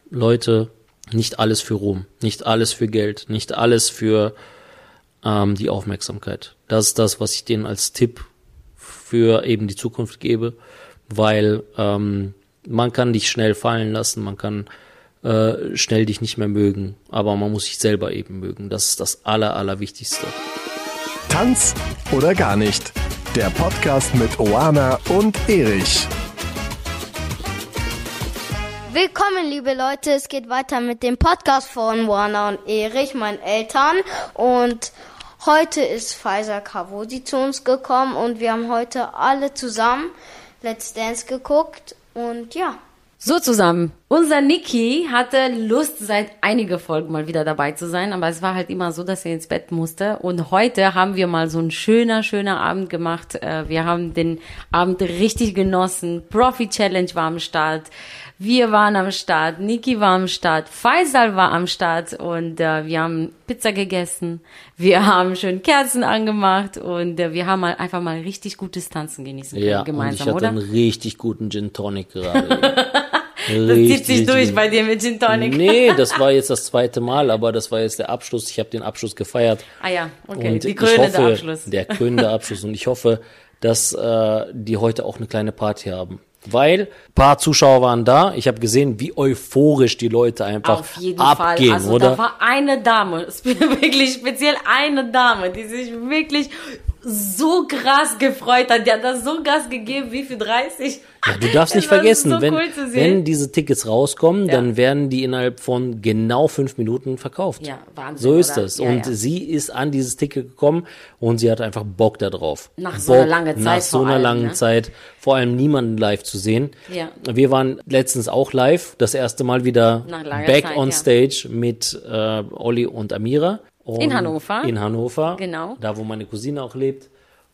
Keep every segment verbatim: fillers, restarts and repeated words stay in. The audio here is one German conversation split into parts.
Leute, nicht alles für Ruhm, nicht alles für Geld, nicht alles für ähm, die Aufmerksamkeit. Das ist das, was ich denen als Tipp für eben die Zukunft gebe, weil ähm, man kann dich schnell fallen lassen, man kann äh, schnell dich nicht mehr mögen, aber man muss sich selber eben mögen. Das ist das Aller, Allerwichtigste. Tanz oder gar nicht. Der Podcast mit Oana und Erich. Willkommen, liebe Leute. Es geht weiter mit dem Podcast von Oana und Erich, meinen Eltern. Und heute ist Faisal Kavosi zu uns gekommen und wir haben heute alle zusammen Let's Dance geguckt. Und ja. So zusammen. Unser Niki hatte Lust, seit einigen Folgen mal wieder dabei zu sein, aber es war halt immer so, dass er ins Bett musste. Und heute haben wir mal so ein schöner, schöner Abend gemacht. Wir haben den Abend richtig genossen. Profi Challenge war am Start. Wir waren am Start. Niki war am Start. Faisal war am Start und äh, wir haben Pizza gegessen. Wir haben schön Kerzen angemacht und äh, wir haben mal einfach mal richtig gutes Tanzen genießen können ja, gemeinsam, und ich hatte oder? einen richtig guten Gin Tonic gerade. Das zieht sich durch bei dir mit Gin Tonic. Nee, das war jetzt das zweite Mal, aber das war jetzt der Abschluss. Ich habe den Abschluss gefeiert. Ah ja, okay, und die krönende hoffe, Abschluss. Der krönende Abschluss. Und ich hoffe, dass äh, die heute auch eine kleine Party haben. Weil ein paar Zuschauer waren da. Ich habe gesehen, wie euphorisch die Leute einfach Auf jeden abgehen, Fall. Also oder? Da war eine Dame, wirklich speziell eine Dame, die sich wirklich so krass gefreut hat. Die hat das so Gas gegeben wie für dreißig. Ja, du darfst nicht Das war vergessen, so wenn, cool zu sehen. wenn diese Tickets rauskommen, Ja. dann werden die innerhalb von genau fünf Minuten verkauft. Ja, Wahnsinn, So ist oder? das. Ja, und ja. sie ist an dieses Ticket gekommen und sie hat einfach Bock da drauf. Nach so einer Bock, langen Zeit Nach so vor einer allem, langen ne? Zeit. Vor allem niemanden live zu sehen. Ja. Wir waren letztens auch live. Das erste Mal wieder Nach langer back Zeit, on ja. stage mit äh, Olli und Amira. Und In Hannover. In Hannover. Genau. Da, wo meine Cousine auch lebt.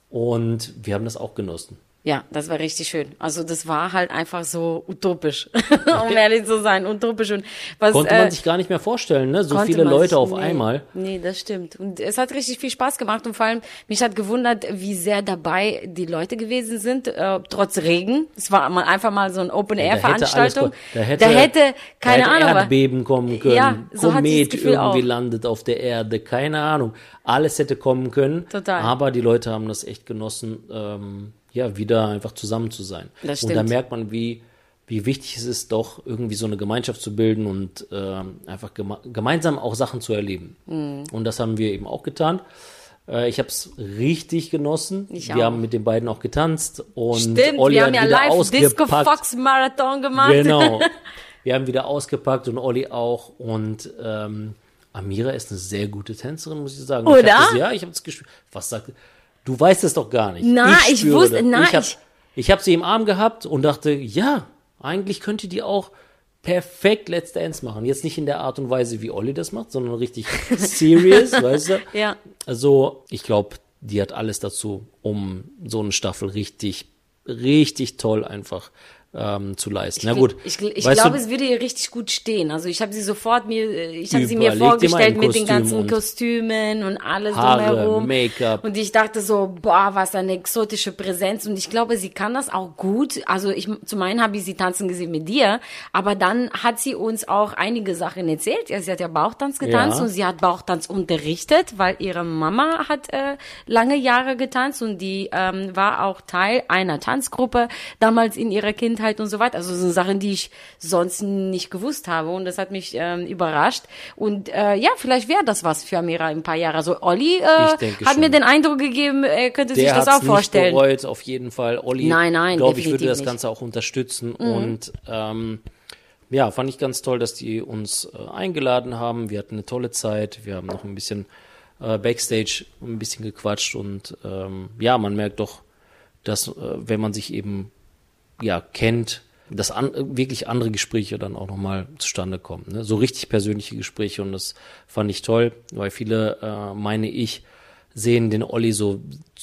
Und wir haben das auch genossen. Ja, das war richtig schön. Also das war halt einfach so utopisch, um ehrlich zu sein, utopisch. Und was, Konnte man äh, sich gar nicht mehr vorstellen, ne? So Konnte viele man Leute sich- auf nee, einmal. Nee, das stimmt. Und es hat richtig viel Spaß gemacht und vor allem, mich hat gewundert, wie sehr dabei die Leute gewesen sind, äh, trotz Regen. Es war mal einfach mal so eine Da hätte Open-Air-Veranstaltung. alles ko- Da hätte, da hätte, keine da hätte Ahnung, Erdbeben kommen können, Ja, so hatte ich Komet das Gefühl irgendwie auch. landet auf der Erde, keine Ahnung. Alles hätte kommen können. Total. Aber die Leute haben das echt genossen, ähm, ja, wieder einfach zusammen zu sein. Das Und da stimmt. merkt man, wie, wie wichtig es ist, doch irgendwie so eine Gemeinschaft zu bilden und ähm, einfach geme gemeinsam auch Sachen zu erleben. Mhm. Und das haben wir eben auch getan. Äh, ich habe es richtig genossen. Ich wir auch. haben mit den beiden auch getanzt. Und Stimmt, Olli wir hat haben ja wieder live Disco ausgepackt. Fox Marathon gemacht. Genau. Wir haben wieder ausgepackt und Olli auch. Und ähm, Amira ist eine sehr gute Tänzerin, muss ich sagen. Oder? Ich hab das, ja, ich habe es gespürt. Was sagt Du weißt es doch gar nicht. Na, ich spüre wusste- das. na, ich habe ich- ich hab sie im Arm gehabt und dachte, ja, eigentlich könnte die auch perfekt Let's Dance machen. Jetzt nicht in der Art und Weise, wie Olli das macht, sondern richtig serious, weißt du? Ja. Also, ich glaube, die hat alles dazu, um so eine Staffel richtig, richtig toll einfach ähm, zu leisten. Na gut. Ich, ich, ich weißt glaube, du, es würde ihr richtig gut stehen. Also ich habe sie sofort mir, ich habe sie mir Überleg dir mal vorgestellt ein mit den Kostüm ganzen und Kostümen und alles Haare, drumherum. Make-up. Und ich dachte so, boah, was eine exotische Präsenz. Und ich glaube, sie kann das auch gut. Also ich, zum einen habe ich sie tanzen gesehen mit dir, aber dann hat sie uns auch einige Sachen erzählt. Ja, sie hat ja Bauchtanz getanzt Ja. und sie hat Bauchtanz unterrichtet, weil ihre Mama hat äh, lange Jahre getanzt und die ähm, war auch Teil einer Tanzgruppe damals in ihrer Kindheit und so weiter. Also so Sachen, die ich sonst nicht gewusst habe und das hat mich ähm, überrascht. Und äh, ja, vielleicht wäre das was für Amira in ein paar Jahren. Also Olli äh, Ich denke hat schon. mir den Eindruck gegeben, er könnte sich der das hat's auch vorstellen. nicht bereut, auf jeden Fall. Olli, Nein, nein, glaube ich, würde definitiv das nicht. Ganze auch unterstützen. Und ähm, ja, fand ich ganz toll, dass die uns äh, eingeladen haben. Wir hatten eine tolle Zeit. Wir haben noch ein bisschen äh, Backstage ein bisschen gequatscht. Und ähm, ja, man merkt doch, dass äh, wenn man sich eben ja kennt, dass an, wirklich andere Gespräche dann auch nochmal zustande kommen. Ne? So richtig persönliche Gespräche und das fand ich toll, weil viele, äh, meine ich, sehen den Olli so,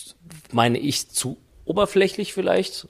meine ich, zu oberflächlich vielleicht,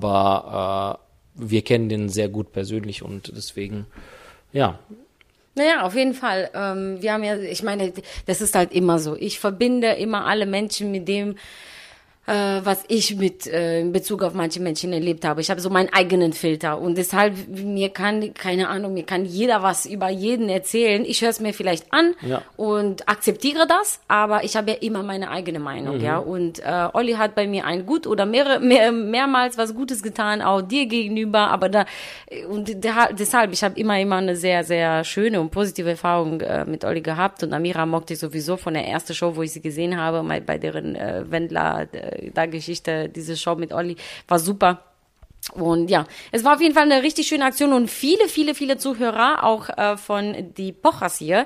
aber äh, wir kennen den sehr gut persönlich und deswegen, ja. Naja, auf jeden Fall. Ähm, wir haben ja, ich meine, das ist halt immer so. Ich verbinde immer alle Menschen mit dem, was ich mit äh, in Bezug auf manche Menschen erlebt habe. Ich habe so meinen eigenen Filter und deshalb, mir kann, keine Ahnung, mir kann jeder was über jeden erzählen. Ich höre es mir vielleicht an Ja. und akzeptiere das, aber ich habe ja immer meine eigene Meinung, Mhm. ja. Und äh, Olli hat bei mir ein gut oder mehrere, mehr, mehrmals was Gutes getan, auch dir gegenüber, aber da, und da, deshalb, ich habe immer, immer eine sehr, sehr schöne und positive Erfahrung äh, mit Olli gehabt und Amira mochte ich sowieso von der ersten Show, wo ich sie gesehen habe, mal bei deren äh, Wendler, äh, da Geschichte, diese Show mit Olli, war super. Und ja, es war auf jeden Fall eine richtig schöne Aktion und viele, viele, viele Zuhörer, auch äh, von die Pochers hier,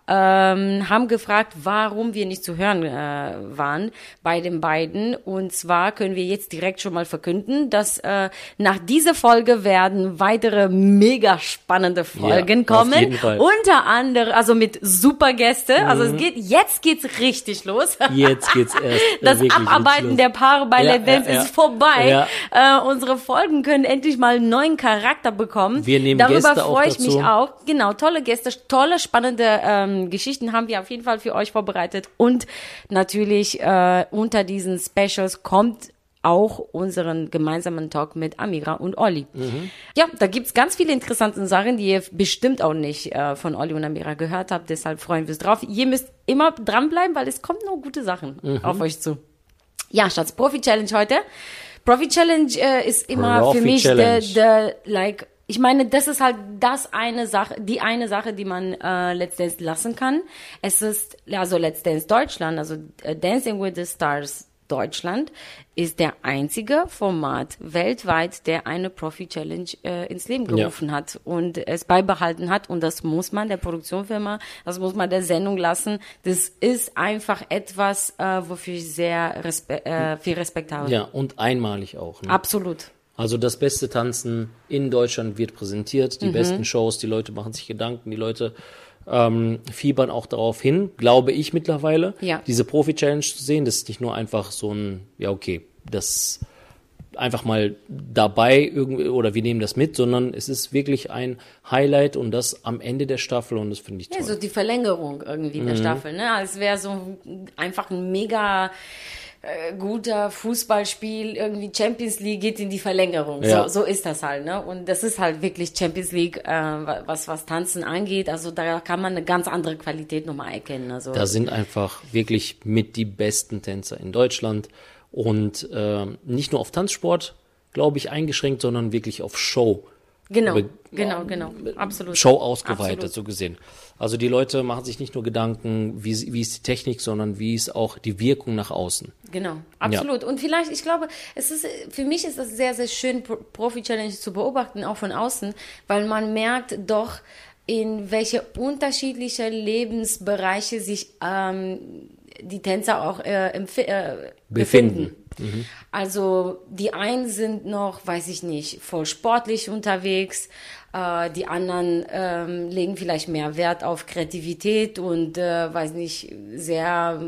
ähm, haben gefragt, warum wir nicht zu hören äh, waren bei den beiden. Und zwar können wir jetzt direkt schon mal verkünden, dass äh, nach dieser Folge werden weitere mega spannende Folgen Ja, auf kommen. jeden Fall. Unter anderem, also mit super Gäste. Also es geht, jetzt geht's richtig los. Jetzt geht's erst. äh, Das wirklich Abarbeiten los. der Paare bei Ja, Let's Dance ja, ja. ist vorbei. Ja. Äh, unsere Folgen können endlich mal einen neuen Charakter bekommen. Wir nehmen Darüber Gäste auch freue ich dazu. mich auch. Genau, tolle Gäste, tolle, spannende ähm, Geschichten haben wir auf jeden Fall für euch vorbereitet. Und natürlich äh, unter diesen Specials kommt auch unseren gemeinsamen Talk mit Amira und Olli. Mhm. Ja, da gibt's ganz viele interessante Sachen, die ihr bestimmt auch nicht äh, von Olli und Amira gehört habt. Deshalb freuen wir uns drauf. Ihr müsst immer dranbleiben, weil es kommen nur gute Sachen Mhm. auf euch zu. Ja, Schatz, Profi-Challenge heute. Profi-Challenge äh, ist immer Profi für mich der, Challenge. der, like, ich meine, das ist halt das eine Sache, die eine Sache, die man äh, Let's Dance lassen kann. Es ist, also Let's Dance Deutschland, also äh, Dancing with the Stars Deutschland ist der einzige Format weltweit, der eine Profi-Challenge äh, ins Leben gerufen ja. hat und es beibehalten hat. Und das muss man der Produktionsfirma, das muss man der Sendung lassen. Das ist einfach etwas, äh, wofür ich sehr respe- äh, viel Respekt habe. Ja, und einmalig auch. Ne? Absolut. Also das beste Tanzen in Deutschland wird präsentiert, die Mhm. besten Shows, die Leute machen sich Gedanken, die Leute ähm, fiebern auch darauf hin, glaube ich mittlerweile, Ja. diese Profi-Challenge zu sehen. Das ist nicht nur einfach so ein, ja okay, das einfach mal dabei irgendwie oder wir nehmen das mit, sondern es ist wirklich ein Highlight und das am Ende der Staffel und das finde ich toll. Ja, so die Verlängerung irgendwie der Staffel, ne? Als wäre so einfach ein mega äh, guter Fußballspiel, irgendwie Champions League geht in die Verlängerung. Ja. So, so ist das halt, ne? Und das ist halt wirklich Champions League, äh, was, was Tanzen angeht. Also da kann man eine ganz andere Qualität nochmal erkennen. Also Da sind einfach wirklich mit die besten Tänzer in Deutschland und äh, nicht nur auf Tanzsport, glaube ich, eingeschränkt, sondern wirklich auf Show. genau, Be- genau, genau, absolut. Show ausgeweitet, Absolut. so gesehen. Also die Leute machen sich nicht nur Gedanken, wie, sie- wie ist die Technik, sondern wie ist auch die Wirkung nach außen. Genau, absolut. Und vielleicht, ich glaube, es ist, für mich ist das sehr, sehr schön, Pro- Profi-Challenge zu beobachten, auch von außen, weil man merkt doch, in welche unterschiedliche Lebensbereiche sich ähm, die Tänzer auch äh, empf- äh, befinden. Befinden. Also die einen sind noch, weiß ich nicht, voll sportlich unterwegs, äh, die anderen ähm, legen vielleicht mehr Wert auf Kreativität und, äh, weiß nicht, sehr,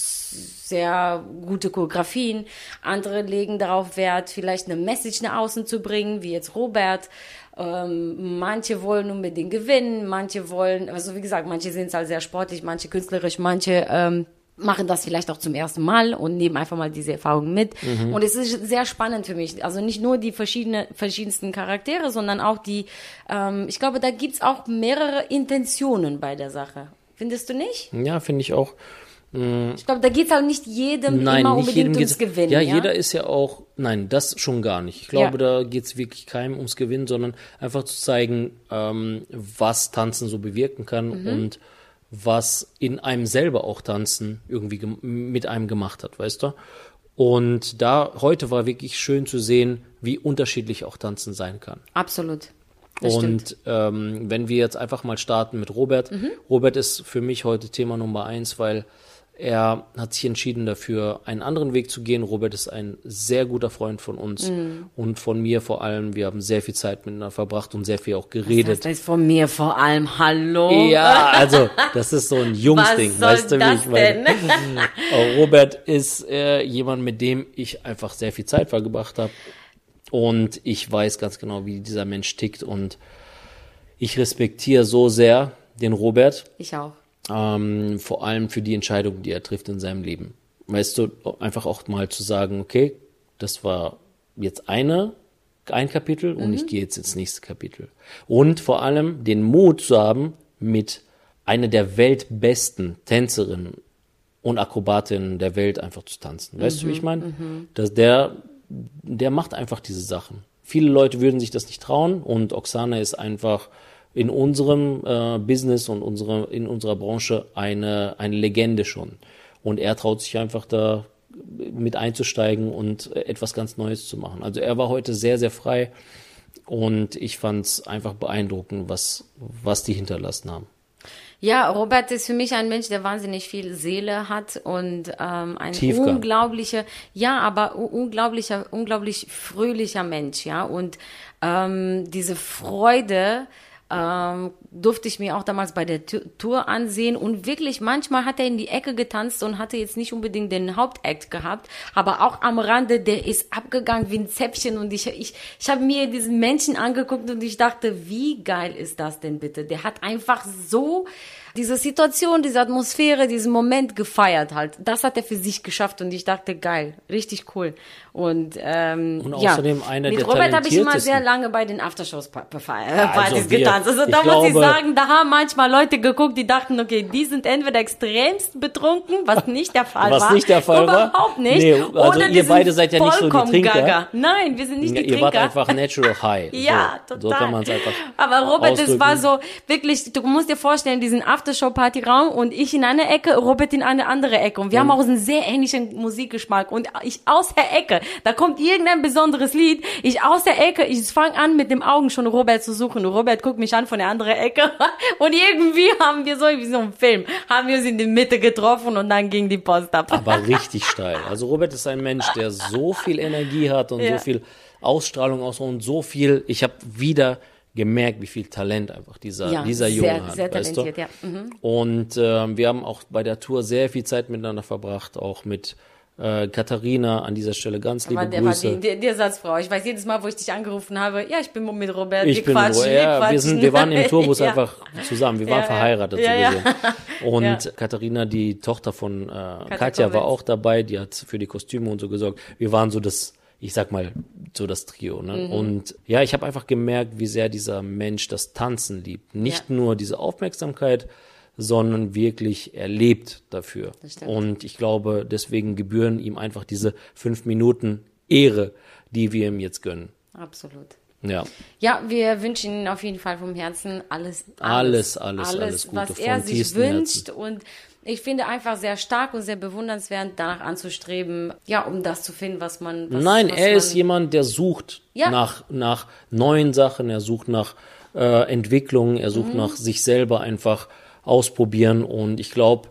sehr gute Choreografien. Andere legen darauf Wert, vielleicht eine Message nach außen zu bringen, wie jetzt Robert. Ähm, manche wollen unbedingt gewinnen, manche wollen, also wie gesagt, manche sind halt sehr sportlich, manche künstlerisch, manche ähm, machen das vielleicht auch zum ersten Mal und nehmen einfach mal diese Erfahrung mit. Mhm. Und es ist sehr spannend für mich. Also nicht nur die verschiedene, verschiedensten Charaktere, sondern auch die, ähm, ich glaube, da gibt's auch mehrere Intentionen bei der Sache. Findest du nicht? Ja, finde ich auch. Ich glaube, da geht's halt nicht jedem Nein, immer nicht unbedingt jedem ums geht's. Gewinnen. Ja, Ja, jeder ist ja auch, nein, das schon gar nicht. Ich glaube, Ja. da geht's wirklich keinem ums Gewinnen, sondern einfach zu zeigen, ähm, was Tanzen so bewirken kann Mhm. und was in einem selber auch Tanzen irgendwie gem- mit einem gemacht hat, weißt du? Und da, heute war wirklich schön zu sehen, wie unterschiedlich auch Tanzen sein kann. Absolut. Das stimmt. Und ähm, wenn wir jetzt einfach mal starten mit Robert. Robert ist für mich heute Thema Nummer eins, weil er hat sich entschieden dafür, einen anderen Weg zu gehen. Robert ist ein sehr guter Freund von uns und von mir vor allem. Wir haben sehr viel Zeit miteinander verbracht und sehr viel auch geredet. Das ist von mir vor allem. Hallo. Ja, also das ist so ein Jungsding, Was soll weißt du, wie das ich meine. denn? Auch Robert ist äh, jemand, mit dem ich einfach sehr viel Zeit verbracht habe und ich weiß ganz genau, wie dieser Mensch tickt und ich respektiere so sehr den Robert, Ich auch. ähm, vor allem für die Entscheidungen, die er trifft in seinem Leben. weißt du, einfach auch mal zu sagen, okay, das war jetzt eine, ein Kapitel und mhm. ich gehe jetzt ins nächste Kapitel. Und vor allem den Mut zu haben, mit einer der weltbesten Tänzerinnen und Akrobatinnen der Welt einfach zu tanzen. Weißt mhm. du, wie ich meine? Mhm. Dass der, der macht einfach diese Sachen. Viele Leute würden sich das nicht trauen und Oksana ist einfach in unserem äh, Business und unsere, in unserer Branche eine, eine Legende schon. Und er traut sich einfach da mit einzusteigen und etwas ganz Neues zu machen. Also er war heute sehr, sehr frei und ich fand es einfach beeindruckend, was, was die hinterlassen haben. Ja, Robert ist für mich ein Mensch, der wahnsinnig viel Seele hat und ähm, ein Tiefgang. unglaublicher, ja, aber unglaublicher, unglaublich fröhlicher Mensch, ja. Und ähm, diese Freude ähm, durfte ich mir auch damals bei der Tour ansehen und wirklich manchmal hat er in die Ecke getanzt und hatte jetzt nicht unbedingt den Hauptakt gehabt, aber auch am Rande, der ist abgegangen wie ein Zäpfchen und ich ich ich habe mir diesen Menschen angeguckt und ich dachte, wie geil ist das denn bitte? Der hat einfach so diese Situation, diese Atmosphäre, diesen Moment gefeiert halt. Das hat er für sich geschafft und ich dachte, geil, richtig cool. Und, ähm, und außerdem ja, einer mit der Robert habe ich immer talentiertesten. sehr lange bei den Aftershows-Partys also getanzt. Also da ich muss ich glaube, sagen, da haben manchmal Leute geguckt, die dachten, okay, die sind entweder extremst betrunken, was nicht der Fall was war. Was nicht der Fall war? Überhaupt nicht. Nee, also oder ihr beide seid ja nicht so die Trinker. Gaga. Nein, wir sind nicht ja, die ihr Trinker. Ihr wart einfach natural high. Ja, so, total. So kann man es einfach Aber Robert, es ausdrücken. war so, wirklich, du musst dir vorstellen, diesen Aftershow-Party-Raum und ich in eine Ecke, Robert in eine andere Ecke. Und wir mhm. haben auch einen sehr ähnlichen Musikgeschmack. Und ich aus der Ecke, da kommt irgendein besonderes Lied, ich aus der Ecke, ich fange an mit den Augen schon Robert zu suchen. Und Robert guckt mich an von der anderen Ecke. Und irgendwie haben wir so, wie so ein Film, haben wir uns in die Mitte getroffen und dann ging die Post ab. Aber richtig steil. Also Robert ist ein Mensch, der so viel Energie hat und ja. so viel Ausstrahlung aus und so viel, ich habe wieder gemerkt, wie viel Talent einfach dieser, ja, dieser sehr, Junge hat. Sehr talentiert, weißt du? ja. Mhm. Und äh, wir haben auch bei der Tour sehr viel Zeit miteinander verbracht, auch mit äh, Katharina an dieser Stelle ganz liebe Aber der Grüße. war die, die, die Ersatzfrau. Ich weiß jedes Mal, wo ich dich angerufen habe, ja, ich bin mit Robert, ich wir bin quatschen, mit, wir ja, quatschen. wir, sind, wir waren im Tourbus ja. einfach zusammen, wir waren ja, verheiratet ja, so ja. gesehen. Und ja. Katharina, die Tochter von äh, Katja, Katja war auch dabei, die hat für die Kostüme und so gesorgt. Wir waren so das, ich sag mal, so das Trio. Ne? Mhm. Und ja, ich habe einfach gemerkt, wie sehr dieser Mensch das Tanzen liebt. Nicht ja. nur diese Aufmerksamkeit, sondern wirklich er lebt dafür. Und ich glaube, deswegen gebühren ihm einfach diese fünf Minuten Ehre, die wir ihm jetzt gönnen. Absolut. Ja. Ja, wir wünschen Ihnen auf jeden Fall vom Herzen alles, alles, alles, alles, alles, alles Gute, was er sich tiefstem wünscht. Herzen. Und ich finde einfach sehr stark und sehr bewundernswert, danach anzustreben, ja, um das zu finden, was man. Was, Nein, was er man, ist jemand, der sucht ja. nach nach neuen Sachen, er sucht nach äh, Entwicklung, er sucht mhm. nach sich selber einfach ausprobieren und ich glaube,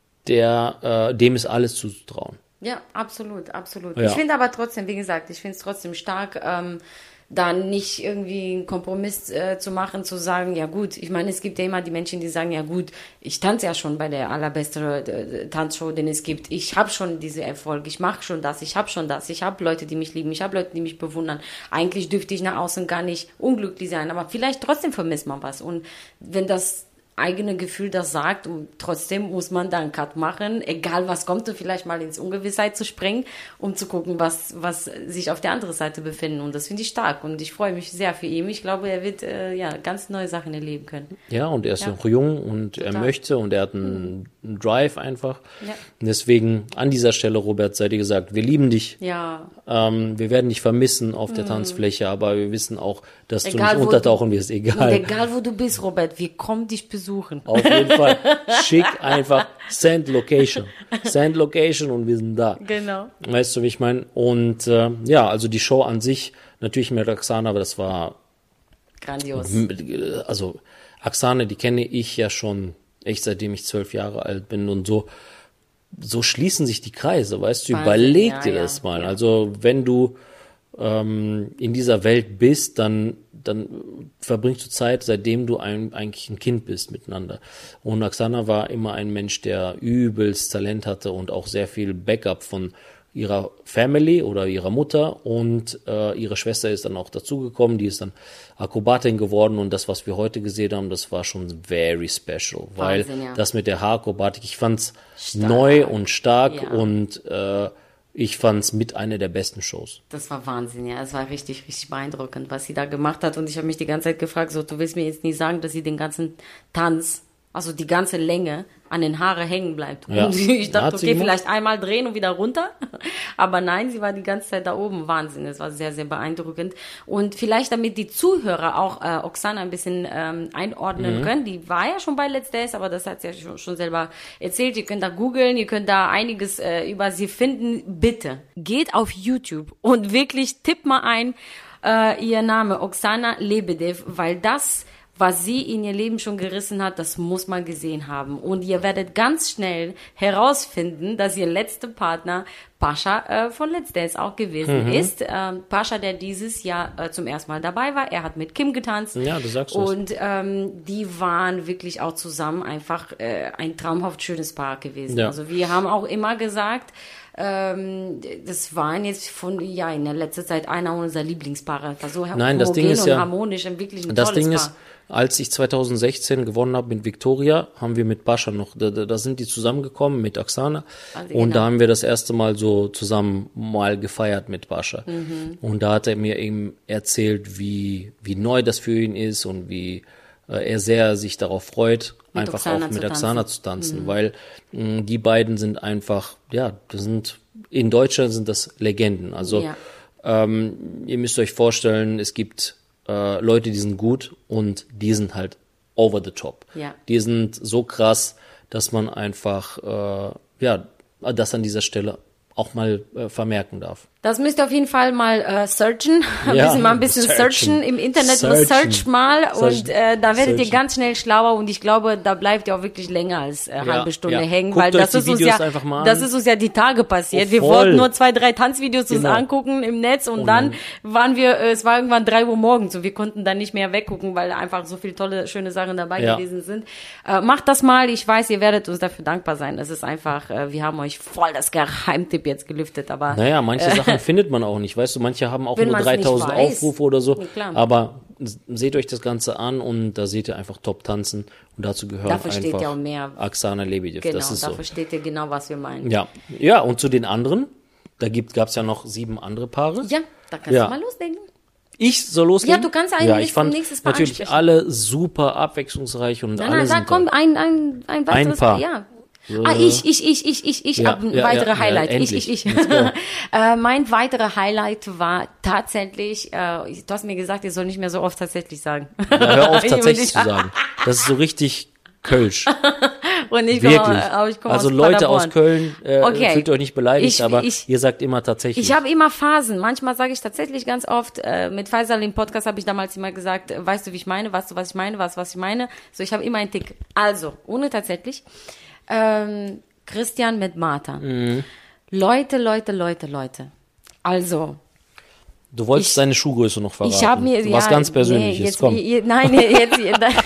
der äh, dem ist alles zuzutrauen. Ja, absolut, absolut. Ja. Ich finde aber trotzdem, wie gesagt, ich finde es trotzdem stark, ähm, da nicht irgendwie einen Kompromiss äh, zu machen, zu sagen, ja gut, ich meine, es gibt ja immer die Menschen, die sagen, ja gut, ich tanze ja schon bei der allerbesten äh, Tanzshow, den es gibt. Ich habe schon diese Erfolg, ich mache schon das, ich habe schon das, ich habe Leute, die mich lieben, ich habe Leute, die mich bewundern. Eigentlich dürfte ich nach außen gar nicht unglücklich sein, aber vielleicht trotzdem vermisst man was. Und wenn das eigene Gefühl das sagt und trotzdem muss man da einen Cut machen, egal was kommt und vielleicht mal ins Ungewissheit zu springen, um zu gucken, was was sich auf der anderen Seite befinden und das finde ich stark und ich freue mich sehr für ihn. Ich glaube, er wird äh, ja ganz neue Sachen erleben können. Ja, und er ist ja. noch jung und Total. er möchte und er hat einen, einen Drive einfach. Ja. Deswegen an dieser Stelle, Robert, sei dir gesagt, wir lieben dich. Ja. Ähm, wir werden dich vermissen auf der mhm. Tanzfläche, aber wir wissen auch, dass egal, du nicht untertauchen wirst, egal. Und egal, wo du bist, Robert, wir kommen dich besuchen. Auf jeden Fall. Schick einfach Send Location. Send Location und wir sind da. Genau. Weißt du, wie ich meine? Und äh, ja, also die Show an sich, natürlich mit Oksana, aber das war grandios. Also Oksana, die kenne ich ja schon echt seitdem ich zwölf Jahre alt bin und so so schließen sich die Kreise, weißt du, Wahnsinn, überleg ja, dir das ja, mal. ja. Also wenn du ähm, in dieser Welt bist, dann dann verbringst du Zeit, seitdem du ein, eigentlich ein Kind bist miteinander. Und Oksana war immer ein Mensch, der übelst Talent hatte und auch sehr viel Backup von ihrer Family oder ihrer Mutter und äh, ihre Schwester ist dann auch dazugekommen, die ist dann Akrobatin geworden und das, was wir heute gesehen haben, das war schon very special, weil Wahnsinn, ja. das mit der Haarakrobatik, ich fand's Stark. neu und stark Ja. und äh, ich fand's mit einer der besten Shows. Das war Wahnsinn, ja. Es war richtig, richtig beeindruckend, was sie da gemacht hat. Und ich habe mich die ganze Zeit gefragt, so, du willst mir jetzt nicht sagen, dass sie den ganzen Tanz, also die ganze Länge, an den Haaren hängen bleibt. Ja. Und ich Hat dachte, sie okay, gemacht. vielleicht einmal drehen und wieder runter. Aber nein, sie war die ganze Zeit da oben. Wahnsinn, es war sehr, sehr beeindruckend. Und vielleicht, damit die Zuhörer auch äh, Oksana ein bisschen ähm, einordnen Mhm. können, die war ja schon bei Let's Dance, aber das hat sie ja schon, schon selber erzählt. Ihr könnt da googeln, ihr könnt da einiges äh, über sie finden. Bitte, geht auf YouTube und wirklich tippt mal ein, äh, ihr Name, Oksana Lebedev, weil das, was sie in ihr Leben schon gerissen hat, das muss man gesehen haben. Und ihr werdet ganz schnell herausfinden, dass ihr letzter Partner Pascha äh, von Let's Dance auch gewesen Mhm. ist. Ähm, Pascha, der dieses Jahr äh, zum ersten Mal dabei war. Er hat mit Kim getanzt. Ja, du sagst es. Und ähm, die waren wirklich auch zusammen einfach äh, ein traumhaft schönes Paar gewesen. Ja. Also wir haben auch immer gesagt, ähm, das waren jetzt von, ja, in der letzten Zeit einer unserer Lieblingspaare. Einfach so Nein, das Ding homogen ist und ja- harmonisch und wirklich ein Das tolles Ding Paar. ist, als ich zwanzig sechzehn gewonnen habe mit Victoria, haben wir mit Pascha noch, da, da da sind die zusammengekommen mit Oksana Also, und genau. da haben wir das erste Mal so zusammen mal gefeiert mit Pascha. Mhm. Und da hat er mir eben erzählt, wie, wie neu das für ihn ist und wie äh, er sehr sich darauf freut, Mit einfach Oksana auch mit zu Oksana tanzen. zu tanzen, weil mh, die beiden sind einfach, ja, das sind, in Deutschland sind das Legenden. Also Ja. ähm, ihr müsst euch vorstellen, es gibt äh, Leute, die sind gut und die sind halt over the top. Ja. Die sind so krass, dass man einfach, äh, ja, das an dieser Stelle auch mal äh, vermerken darf. Das müsst ihr auf jeden Fall mal äh, searchen, ein Ja, bisschen, mal ein bisschen searchen, searchen. im Internet, Searchen. search mal und Searchen. äh, da werdet ihr Searchen. ganz schnell schlauer und ich glaube, da bleibt ihr auch wirklich länger als äh, halbe Stunde ja. hängen, Guckt weil euch das die ist uns Videos ja, einfach mal an. das ist uns ja die Tage passiert. Oh, wir voll. wollten nur zwei, drei Tanzvideos uns Genau. angucken im Netz und Und dann dann- waren wir, äh, es war irgendwann drei Uhr morgens und wir konnten dann nicht mehr weggucken, weil einfach so viele tolle, schöne Sachen dabei Ja. gewesen sind. Äh, macht das mal, ich weiß, ihr werdet uns dafür dankbar sein. Es ist einfach, äh, wir haben euch voll das Geheimtipp jetzt gelüftet, aber Naja, manche Sachen findet man auch nicht. Weißt du, manche haben auch Wenn nur man's nicht dreitausend weiß. Aufrufe oder so. Ja, klar. Aber s- seht euch das Ganze an und da seht ihr einfach top tanzen und dazu gehören Dafür steht einfach ja auch mehr. Oksana Lebedev. genau, das ist da so. versteht ihr genau, was wir meinen. Ja, ja, und zu den anderen, da gibt, gab's ja noch sieben andere Paare. Ja, da kannst Ja. du mal loslegen. Ich soll losgehen? Ja, du kannst einen Ja, nächsten- ich fand nächstes Mal natürlich ansprechen. alle super abwechslungsreich und Nein, alle nein, da sind kommt toll. ein, ein, ein weiteres Paar. Ja. Ah, ich, ich, ich, ich, ich, ich, Ja, ab ein ja, weitere ja, ja, Highlight. ich, endlich. ich, ich. Let's go. äh, mein weiterer Highlight war tatsächlich, äh, du hast mir gesagt, ich soll nicht mehr so oft tatsächlich sagen. Ja, hör auf Ich- tatsächlich ich- zu sagen. Das ist so richtig Kölsch. Und ich Wirklich. komme, aber ich komme Also aus Leute Paderborn. aus Köln, äh, Okay. fühlt euch nicht beleidigt, Ich- aber ich- ihr sagt immer tatsächlich. Ich habe immer Phasen. Manchmal sage ich tatsächlich ganz oft, äh, mit Faisal im Podcast habe ich damals immer gesagt, äh, weißt du, wie ich meine, weißt du, was ich meine, weißt du, was ich meine? So, ich habe immer einen Tick. Also, ohne tatsächlich. Ähm, Christian mit Martha. Mhm. Leute, Leute, Leute, Leute. Also, Du wolltest ich- deine Schuhgröße noch verraten. ich habe mir... Was ja, ganz Persönliches, nee, jetzt, komm. je- Nein, jetzt...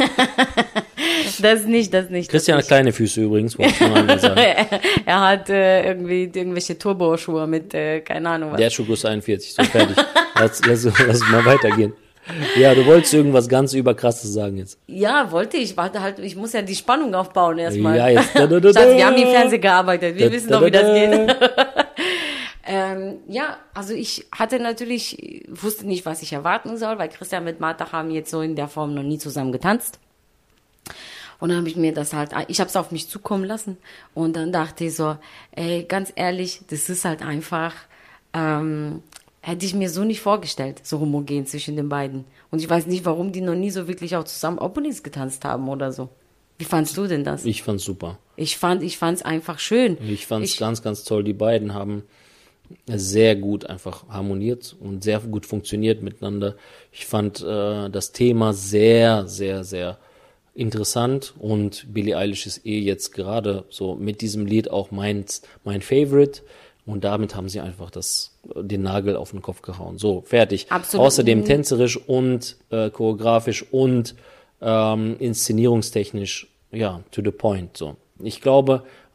das nicht, das nicht. Christian das hat kleine Füße übrigens, wollte ich schon einmal sagen. Er hat äh, irgendwie irgendwelche Turbo-Schuhe mit, äh, keine Ahnung was. Der hat Schuhgröße einundvierzig, so fertig. lass, lass, lass mal weitergehen. Ja, du wolltest irgendwas ganz überkrasses sagen jetzt. Ja, wollte ich. Warte halt, ich muss ja die Spannung aufbauen erstmal. Ja, jetzt. Da, da, da, Schatz, wir da. haben im Fernsehen gearbeitet. Wir Da, wissen da, doch, wie das da, geht. da. ähm, ja, also ich hatte natürlich, wusste nicht, was ich erwarten soll, weil Christian mit Martha haben jetzt so in der Form noch nie zusammen getanzt. Und dann habe ich mir das halt, ich habe es auf mich zukommen lassen. Und dann dachte ich so, ey, ganz ehrlich, das ist halt einfach, ähm, hätte ich mir so nicht vorgestellt, so homogen zwischen den beiden. Und ich weiß nicht, warum die noch nie so wirklich auch zusammen Openings getanzt haben oder so. Wie fandst du denn das? Ich fand's super. Ich fand, ich fand's einfach schön. Ich fand's Ich- ganz, ganz toll. Die beiden haben sehr gut einfach harmoniert und sehr gut funktioniert miteinander. Ich fand äh, das Thema sehr, sehr, sehr interessant und Billie Eilish ist eh jetzt gerade so mit diesem Lied auch mein, mein Favorite und damit haben sie einfach das, den Nagel auf den Kopf gehauen. So, fertig. Absolut. Außerdem tänzerisch und äh, choreografisch und ähm, inszenierungstechnisch, ja, to the point. So, ich glaube,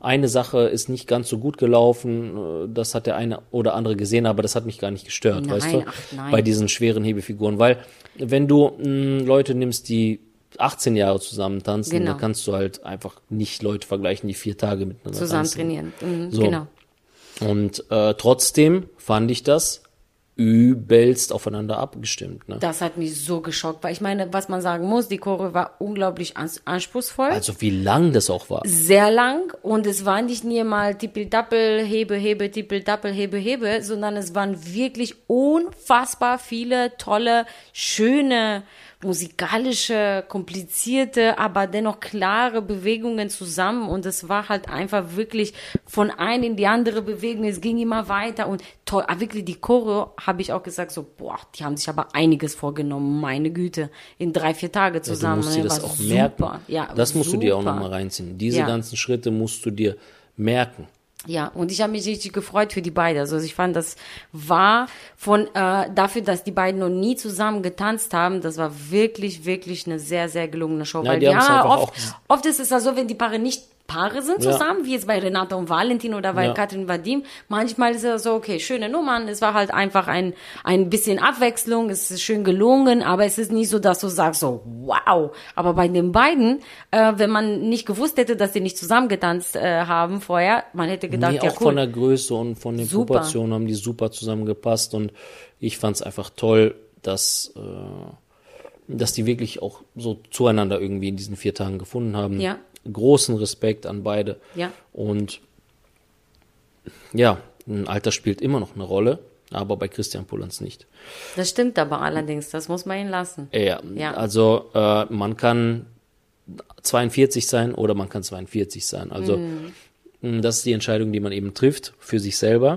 eine Sache ist nicht ganz so gut gelaufen, das hat der eine oder andere gesehen, aber das hat mich gar nicht gestört, Nein, weißt du? ach nein. Bei diesen schweren Hebefiguren, weil wenn du mh, Leute nimmst, die achtzehn Jahre zusammen tanzen, Genau. dann kannst du halt einfach nicht Leute vergleichen, die vier Tage miteinander Zusammen tanzen. trainieren. Mhm, So. Genau. Und äh, trotzdem fand ich das übelst aufeinander abgestimmt. Ne? Das hat mich so geschockt, weil ich meine, was man sagen muss, die Choreo war unglaublich ans- anspruchsvoll. Also wie lang das auch war. Sehr lang und es war nicht nur mal Tippel-Dappel, Hebe, Hebe, Tippel-Dappel, Hebe, Hebe, sondern es waren wirklich unfassbar viele tolle, schöne, musikalische, komplizierte, aber dennoch klare Bewegungen zusammen und es war halt einfach wirklich von einer in die andere Bewegung, es ging immer weiter und toll, aber wirklich die Choreo habe ich auch gesagt, so, boah, die haben sich aber einiges vorgenommen, meine Güte, in drei, vier Tage zusammen. Ja, du musst dir ne, das war auch super. merken. Ja, das musst du dir auch super. nochmal reinziehen. Diese Ja. ganzen Schritte musst du dir merken. Ja, und ich habe mich richtig gefreut für die beiden. Also ich fand, das war von äh, dafür, dass die beiden noch nie zusammen getanzt haben, das war wirklich, wirklich eine sehr, sehr gelungene Show. Ja, Weil die ja, haben's einfach oft, oft ist es ja so, wenn die Paare nicht Paare sind Ja. zusammen, wie jetzt bei Renata und Valentin oder bei Ja. Katrin und Vadim. Manchmal ist es so, okay, schöne Nummern, es war halt einfach ein, ein bisschen Abwechslung, es ist schön gelungen, aber es ist nicht so, dass du sagst so, wow. Aber bei den beiden, äh, wenn man nicht gewusst hätte, dass die nicht zusammen getanzt äh, haben vorher, man hätte gedacht, Nee, ja auch cool. von der Größe und von den Super. Proportionen haben die super zusammengepasst und ich fand es einfach toll, dass, äh, dass die wirklich auch so zueinander irgendwie in diesen vier Tagen gefunden haben. Ja. Großen Respekt an beide. Ja. Und ja, ein Alter spielt immer noch eine Rolle, aber bei Christian Pullans nicht. Das stimmt aber allerdings, das muss man ihn lassen. Ja, Ja. also äh, man kann zweiundvierzig sein oder man kann zweiundvierzig sein. Also Mhm. das ist die Entscheidung, die man eben trifft für sich selber.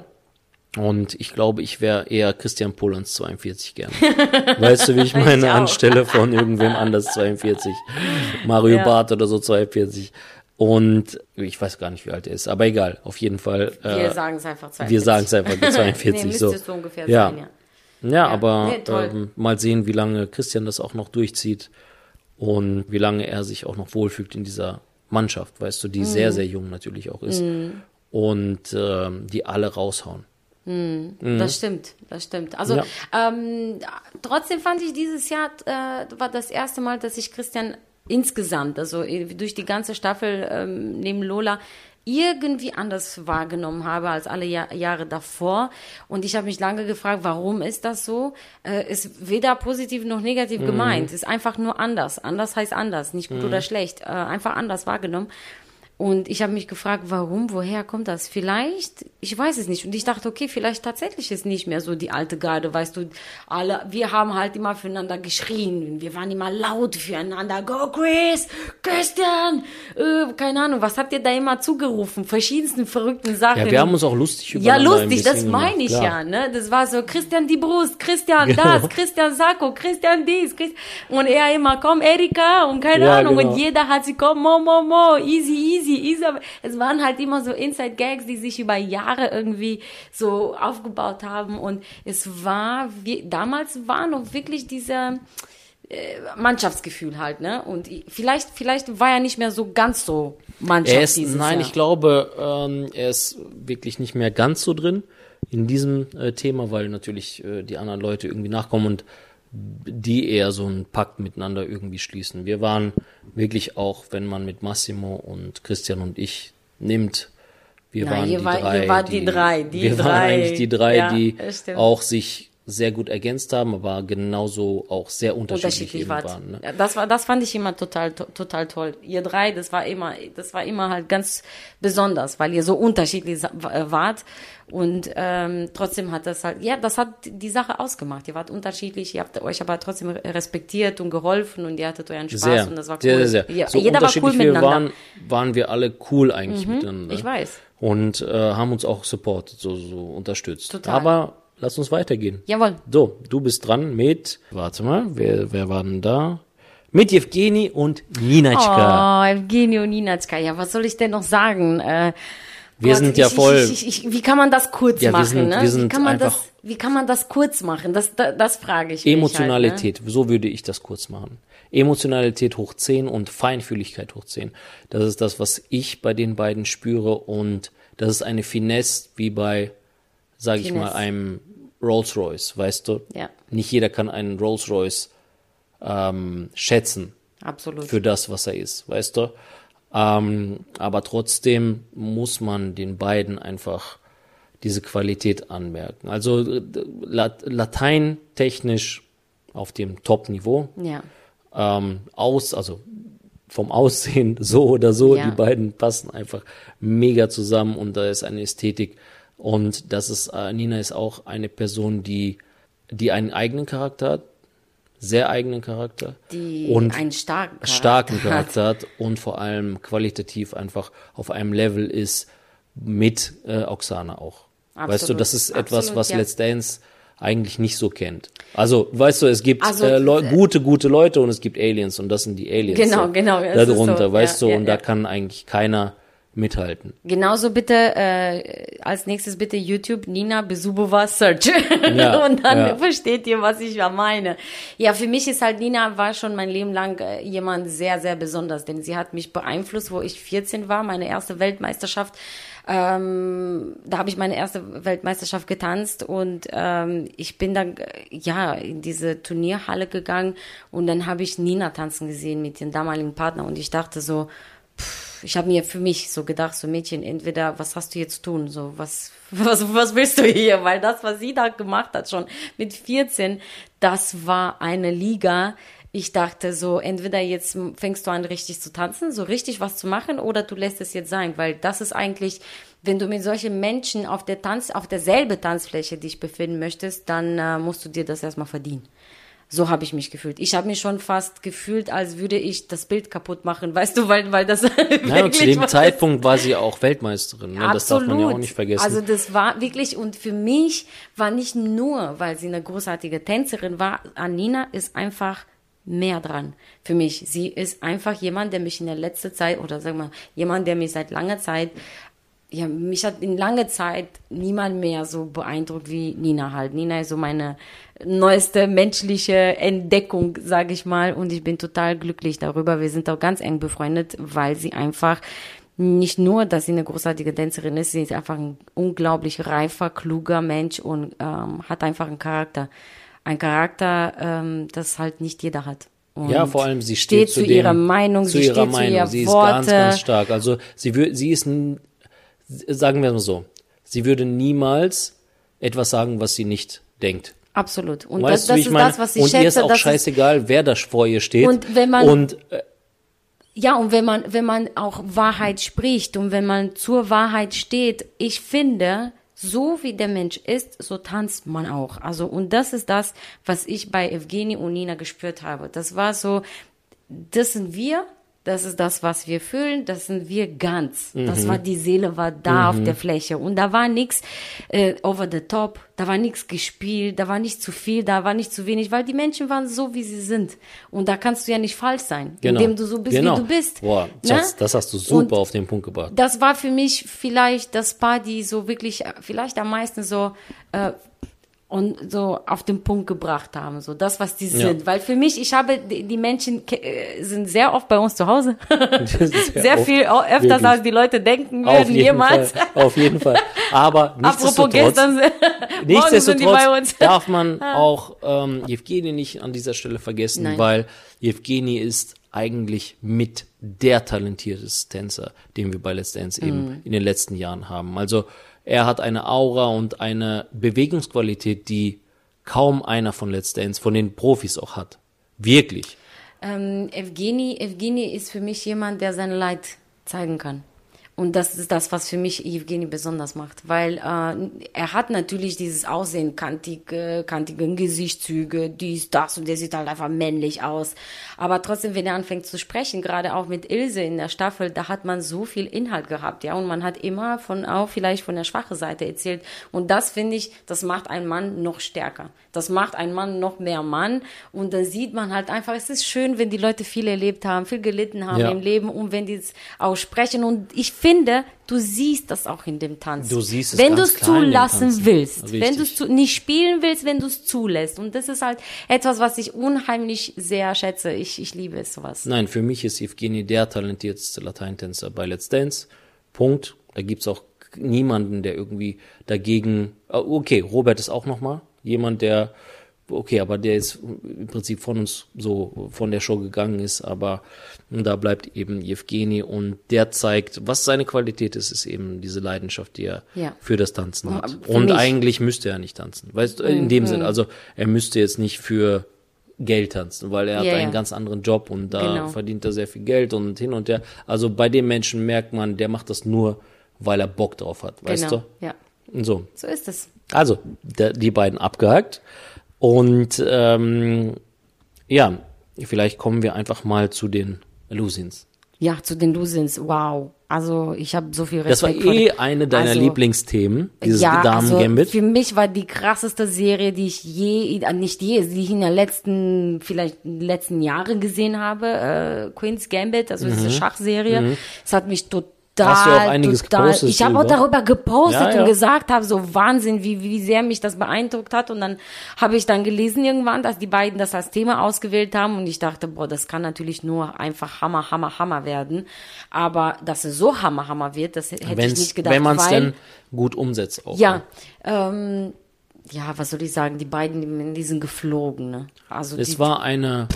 Und ich glaube, ich wäre eher Christian Pullans zweiundvierzig gern. Weißt du, wie ich meine? Ich auch. Anstelle von irgendwem anders zweiundvierzig. Mario Ja. Barth oder so zweiundvierzig. Und ich weiß gar nicht, wie alt er ist, aber egal, auf jeden Fall. Wir äh, sagen es einfach zweiundvierzig. wir sagen es einfach zweiundvierzig. nee, so. müsste es so ungefähr Ja. sein, ja. Ja, aber nee, toll. ähm, mal sehen, wie lange Christian das auch noch durchzieht und wie lange er sich auch noch wohlfühlt in dieser Mannschaft, weißt du, die Mhm. sehr, sehr jung natürlich auch ist und ähm, die alle raushauen. Das stimmt, das stimmt. Also Ja. ähm, trotzdem fand ich dieses Jahr äh, war das erste Mal, dass ich Christian insgesamt, also äh, durch die ganze Staffel ähm, neben Lola irgendwie anders wahrgenommen habe als alle Jahr, Jahre davor. Und ich habe mich lange gefragt, warum ist das so? Äh, ist weder positiv noch negativ Mhm. gemeint. Ist einfach nur anders. Anders heißt anders, nicht gut oder schlecht. Äh, einfach anders wahrgenommen. Und ich habe mich gefragt, warum, woher kommt das? Vielleicht, ich weiß es nicht. Und ich dachte, okay, vielleicht tatsächlich ist nicht mehr so die alte Garde, weißt du, alle, wir haben halt immer füreinander geschrien, wir waren immer laut füreinander, go Chris, Christian, äh, keine Ahnung, was habt ihr da immer zugerufen? Verschiedensten verrückten Sachen. Ja, wir haben uns auch lustig Ja, übereinander ein lustig, das bisschen meine gemacht, ich klar. ja, ne? Das war so, Christian die Brust, Christian Genau. das, Christian Sacco, Christian dies, Christ und er immer, komm Erika und keine Ja, Ahnung genau. und jeder hat sie, komm, mo, mo, mo, easy, easy, easy. Es waren halt immer so Inside-Gags, die sich über Jahre irgendwie so aufgebaut haben und es war, wie, damals war noch wirklich dieser äh, Mannschaftsgefühl halt, ne? Und ich- vielleicht, vielleicht war er nicht mehr so ganz so Mannschaft Er ist, dieses nein, Jahr. ich glaube, ähm, er ist wirklich nicht mehr ganz so drin in diesem äh, Thema, weil natürlich äh, die anderen Leute irgendwie nachkommen und die eher so einen Pakt miteinander irgendwie schließen. Wir waren wirklich auch, wenn man mit Massimo und Christian und ich nimmt, wir Nein, waren ihr die war- drei, ihr wart die drei, die wir waren drei. eigentlich die drei, Ja, die das stimmt. auch sich sehr gut ergänzt haben, aber genauso auch sehr unterschiedlich, unterschiedlich eben wart. waren. Ne? Ja, das war, das fand ich immer total, to, total toll. Ihr drei, das war immer, das war immer halt ganz besonders, weil ihr so unterschiedlich sa- äh, wart und ähm, trotzdem hat das halt, ja, das hat die Sache ausgemacht. Ihr wart unterschiedlich, ihr habt euch aber trotzdem respektiert und geholfen und ihr hattet euren Spaß Sehr, und das war cool. sehr, sehr, sehr. Ja, so jeder war unterschiedlich cool wir miteinander. waren, waren wir alle cool eigentlich miteinander. ich weiß. Und äh, haben uns auch supportet, so, so unterstützt. Total. Aber lass uns weitergehen. Jawohl. So, du bist dran mit, warte mal, wer, wer war denn da? Mit Jewgeni und Ninatschka. Oh, Evgeny und Ninatschka. Ja, was soll ich denn noch sagen? Äh, Wir Gott, sind ja ich, voll. Ich, ich, ich, wie kann man das kurz Ja, wir machen? sind- ne? wir sind wie, kann man einfach- das, wie kann man das kurz machen? Das, das, das frage ich Emotionalität, mich halt, so würde ich das kurz machen. Emotionalität hoch zehn und Feinfühligkeit hoch zehn. Das ist das, was ich bei den beiden spüre und das ist eine Finesse wie bei, sage ich mal, Finesse. einem Rolls-Royce, weißt du? Ja. Nicht jeder kann einen Rolls-Royce ähm, schätzen ne? Absolut. für das, was er ist, weißt du? Ähm, aber trotzdem muss man den beiden einfach diese Qualität anmerken. Also äh, Lat Latein technisch auf dem Top-Niveau. Ja. Ähm, aus, also vom Aussehen so oder so, Ja. die beiden passen einfach mega zusammen und da ist eine Ästhetik. Und das ist, äh, Nina ist auch eine Person, die, die einen eigenen Charakter hat, sehr eigenen Charakter. Die und einen starken Charakter starken hat. Charakter hat und vor allem qualitativ einfach auf einem Level ist mit äh, Oksana auch. Absolut. Weißt du, das ist etwas, Absolut, was ja. Let's Dance eigentlich nicht so kennt. Also, weißt du, es gibt Also, äh, Leu gute, gute Leute und es gibt Aliens und das sind die Aliens. Genau, so, genau, es ist darunter, so, weißt ja, du, ja, und da ja. kann eigentlich keiner mithalten. Genauso bitte äh, als nächstes bitte YouTube Nina Bezubova Search. Ja, und dann ja. versteht ihr, was ich da meine. Ja, für mich ist halt Nina war schon mein Leben lang äh, jemand sehr, sehr besonders, denn sie hat mich beeinflusst, wo ich vierzehn war, meine erste Weltmeisterschaft. Ähm, da habe ich meine erste Weltmeisterschaft getanzt und ähm, ich bin dann äh, ja in diese Turnierhalle gegangen und dann habe ich Nina tanzen gesehen mit dem damaligen Partner und ich dachte so, pff, ich habe mir für mich so gedacht, so Mädchen, entweder was hast du jetzt tun, so was was was willst du hier, weil das, was sie da gemacht hat schon mit vierzehn, das war eine Liga. Ich dachte so, entweder jetzt fängst du an richtig zu tanzen, so richtig was zu machen, oder du lässt es jetzt sein, weil das ist eigentlich, wenn du mit solchen Menschen auf der Tanz, auf derselbe Tanzfläche dich befinden möchtest, dann äh, musst du dir das erstmal verdienen. So habe ich mich gefühlt. Ich habe mich schon fast gefühlt, als würde ich das Bild kaputt machen, weißt du, weil, weil das Ja, und zu dem Zeitpunkt war sie auch Weltmeisterin. Ne? Das darf man ja auch nicht vergessen. Also das war wirklich, und für mich war nicht nur, weil sie eine großartige Tänzerin war, an Nina ist einfach mehr dran für mich. Sie ist einfach jemand, der mich in der letzten Zeit, oder sagen wir, jemand, der mich seit langer Zeit, ja, mich hat in langer Zeit niemand mehr so beeindruckt wie Nina halt. Nina ist so meine neueste menschliche Entdeckung, sage ich mal, und ich bin total glücklich darüber. Wir sind auch ganz eng befreundet, weil sie einfach nicht nur, dass sie eine großartige Tänzerin ist, sie ist einfach ein unglaublich reifer, kluger Mensch und ähm, hat einfach einen Charakter. Ein Charakter, ähm, das halt nicht jeder hat. Und ja, vor allem sie steht, steht zu, zu dem, ihrer Meinung, zu sie ihrer steht Meinung. zu ihren Sie ist Worte. ganz, ganz stark. Also sie wird, sie ist, n- sagen wir mal so, sie würde niemals etwas sagen, was sie nicht denkt. Absolut. Und Weißt das, du, das wie ist ich meine? das, was ich und schätze. ihr ist auch das scheißegal, wer da vor ihr steht. Und wenn man- und äh, Ja, und wenn man, wenn man auch Wahrheit spricht und wenn man zur Wahrheit steht, ich finde, so wie der Mensch ist, so tanzt man auch. Also, und das ist das, was ich bei Evgeni und Nina gespürt habe. Das war so, das sind wir, das ist das, was wir fühlen, das sind wir ganz. Das war, die Seele war da auf der Fläche und da war nichts äh, over the top, da war nichts gespielt, da war nicht zu viel, da war nicht zu wenig, weil die Menschen waren so, wie sie sind. Und da kannst du ja nicht falsch sein, genau. indem du so bist, genau. wie du bist. Boah, Ne? Schatz, das hast du super Und auf den Punkt gebracht. das war für mich vielleicht das Paar, die so wirklich, äh, vielleicht am meisten so äh, und so auf den Punkt gebracht haben, so das, was die Ja. sind. Weil für mich, ich habe, die, die Menschen ke- äh, sind sehr oft bei uns zu Hause. Sehr sehr oft, viel, au- öfters wirklich. als die Leute denken Auf würden jeden jemals. Fall, auf jeden Fall. Aber Apropos nichtsdestotrotz, gestern, morgen sind die nichtsdestotrotz bei uns. darf man auch ähm, Evgeni nicht an dieser Stelle vergessen, Nein. weil Evgeni ist eigentlich mit der talentierteste Tänzer, den wir bei Let's Dance Mhm. eben in den letzten Jahren haben. Also er hat eine Aura und eine Bewegungsqualität, die kaum einer von Let's Dance, von den Profis auch hat. Wirklich. Ähm, Evgeni, Evgeni ist für mich jemand, der sein Leid zeigen kann. Und das ist das, was für mich Evgeni besonders macht, weil äh, er hat natürlich dieses Aussehen, kantige, kantige Gesichtszüge, dies, das, und der sieht halt einfach männlich aus. Aber trotzdem, wenn er anfängt zu sprechen, gerade auch mit Ilse in der Staffel, da hat man so viel Inhalt gehabt, ja, und man hat immer von auch vielleicht von der schwachen Seite erzählt. Und das finde ich, das macht einen Mann noch stärker. Das macht einen Mann noch mehr Mann. Und dann sieht man halt einfach, es ist schön, wenn die Leute viel erlebt haben, viel gelitten haben Ja. im Leben und wenn die es auch sprechen. Und ich finde, finde, du siehst das auch in dem Tanz. Du siehst es wenn du ganz es klar in dem zulassen Tanzen. willst, Richtig. wenn du es zu, nicht spielen willst, wenn du es zulässt. Und das ist halt etwas, was ich unheimlich sehr schätze. Ich, ich liebe es, sowas. Nein, für mich ist Evgeny der talentierteste Lateintänzer bei Let's Dance. Punkt. Da gibt's auch niemanden, der irgendwie dagegen, okay, Robert ist auch nochmal jemand, der, okay, aber der ist im Prinzip von uns so, von der Show gegangen ist, aber da bleibt eben Evgeny und der zeigt, was seine Qualität ist, ist eben diese Leidenschaft, die er Ja. für das Tanzen hat. Für Und mich. eigentlich müsste er nicht tanzen, weißt du, in dem Sinne, also er müsste jetzt nicht für Geld tanzen, weil er hat Ja, einen ja. ganz anderen Job und da Genau. verdient er sehr viel Geld und hin und her. Also bei dem Menschen merkt man, der macht das nur, weil er Bock drauf hat, weißt Genau, du? ja. Und so. So ist es. Also, der, die beiden abgehakt. Und ähm, ja, vielleicht kommen wir einfach mal zu den Lusins. Ja, zu den Lusins, wow. Also ich habe so viel Das war Respekt vor eh den- eine deiner also, Lieblingsthemen, dieses ja, Damen-Gambit. also für mich war die krasseste Serie, die ich je, äh, nicht je, die ich in den letzten, vielleicht in den letzten Jahren gesehen habe, äh, Queen's Gambit, also diese Schachserie. Es hat mich total, Hast du auch einiges total, gepostet ich habe auch drüber? darüber gepostet Ja, ja. und gesagt habe, so Wahnsinn, wie, wie sehr mich das beeindruckt hat. Und dann habe ich dann gelesen irgendwann, dass die beiden das als Thema ausgewählt haben und ich dachte, boah, das kann natürlich nur einfach Hammer, Hammer, Hammer werden. Aber dass es so Hammer, Hammer wird, das hätte ich Wenn's, nicht gedacht. wenn man es weil- denn gut umsetzt auch. ja, ne? ähm, ja, was soll ich sagen, die beiden, die sind geflogen, ne? Also Es die, war eine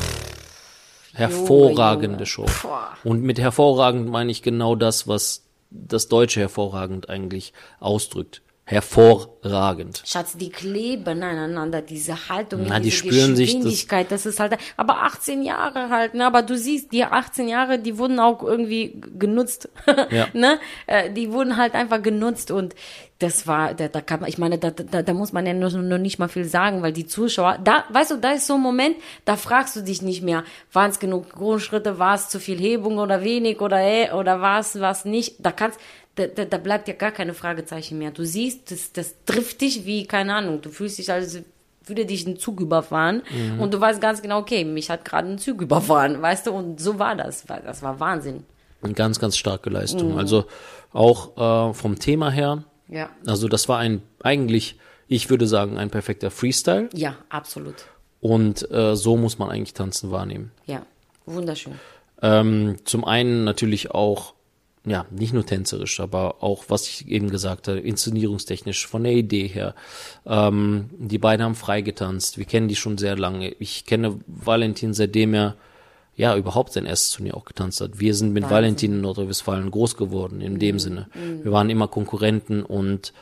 hervorragende Junge. Show. Boah. Und mit hervorragend meine ich genau das, was das Deutsche hervorragend eigentlich ausdrückt. Hervorragend. Schatz, die kleben aneinander, diese Haltung, Na, die diese spüren sich das- Geschwindigkeit, das, ist halt, aber achtzehn Jahre halt, ne, aber du siehst, die achtzehn Jahre, die wurden auch irgendwie g- genutzt, Ja. ne, äh, die wurden halt einfach genutzt und das war, da, da kann man, ich meine, da, da, da muss man ja nur, nur nicht mal viel sagen, weil die Zuschauer, da, weißt du, da ist so ein Moment, da fragst du dich nicht mehr, waren es genug Grundschritte, war es zu viel Hebung oder wenig oder äh, oder war es was nicht, da kannst, da, da, da bleibt ja gar keine Fragezeichen mehr. Du siehst, das, das trifft dich wie, keine Ahnung, du fühlst dich, als würde dich ein Zug überfahren und du weißt ganz genau, okay, mich hat gerade ein Zug überfahren, weißt du, und so war das, das war Wahnsinn. Eine ganz, ganz starke Mhm. Leistung. Also auch äh, vom Thema her, Ja, also das war ein, eigentlich, ich würde sagen, ein perfekter Freestyle. ja, absolut, Und äh, so muss man eigentlich Tanzen wahrnehmen. ja, wunderschön. Ähm, zum einen natürlich auch, ja, nicht nur tänzerisch, aber auch, was ich eben gesagt habe, inszenierungstechnisch, von der Idee her. Ähm, die beiden haben frei getanzt. Wir kennen die schon sehr lange. Ich kenne Valentin, seitdem er ja überhaupt sein erstes Turnier auch getanzt hat. Wir sind mit Wahnsinn. Valentin in Nordrhein-Westfalen groß geworden, in dem Sinne. Wir waren immer Konkurrenten und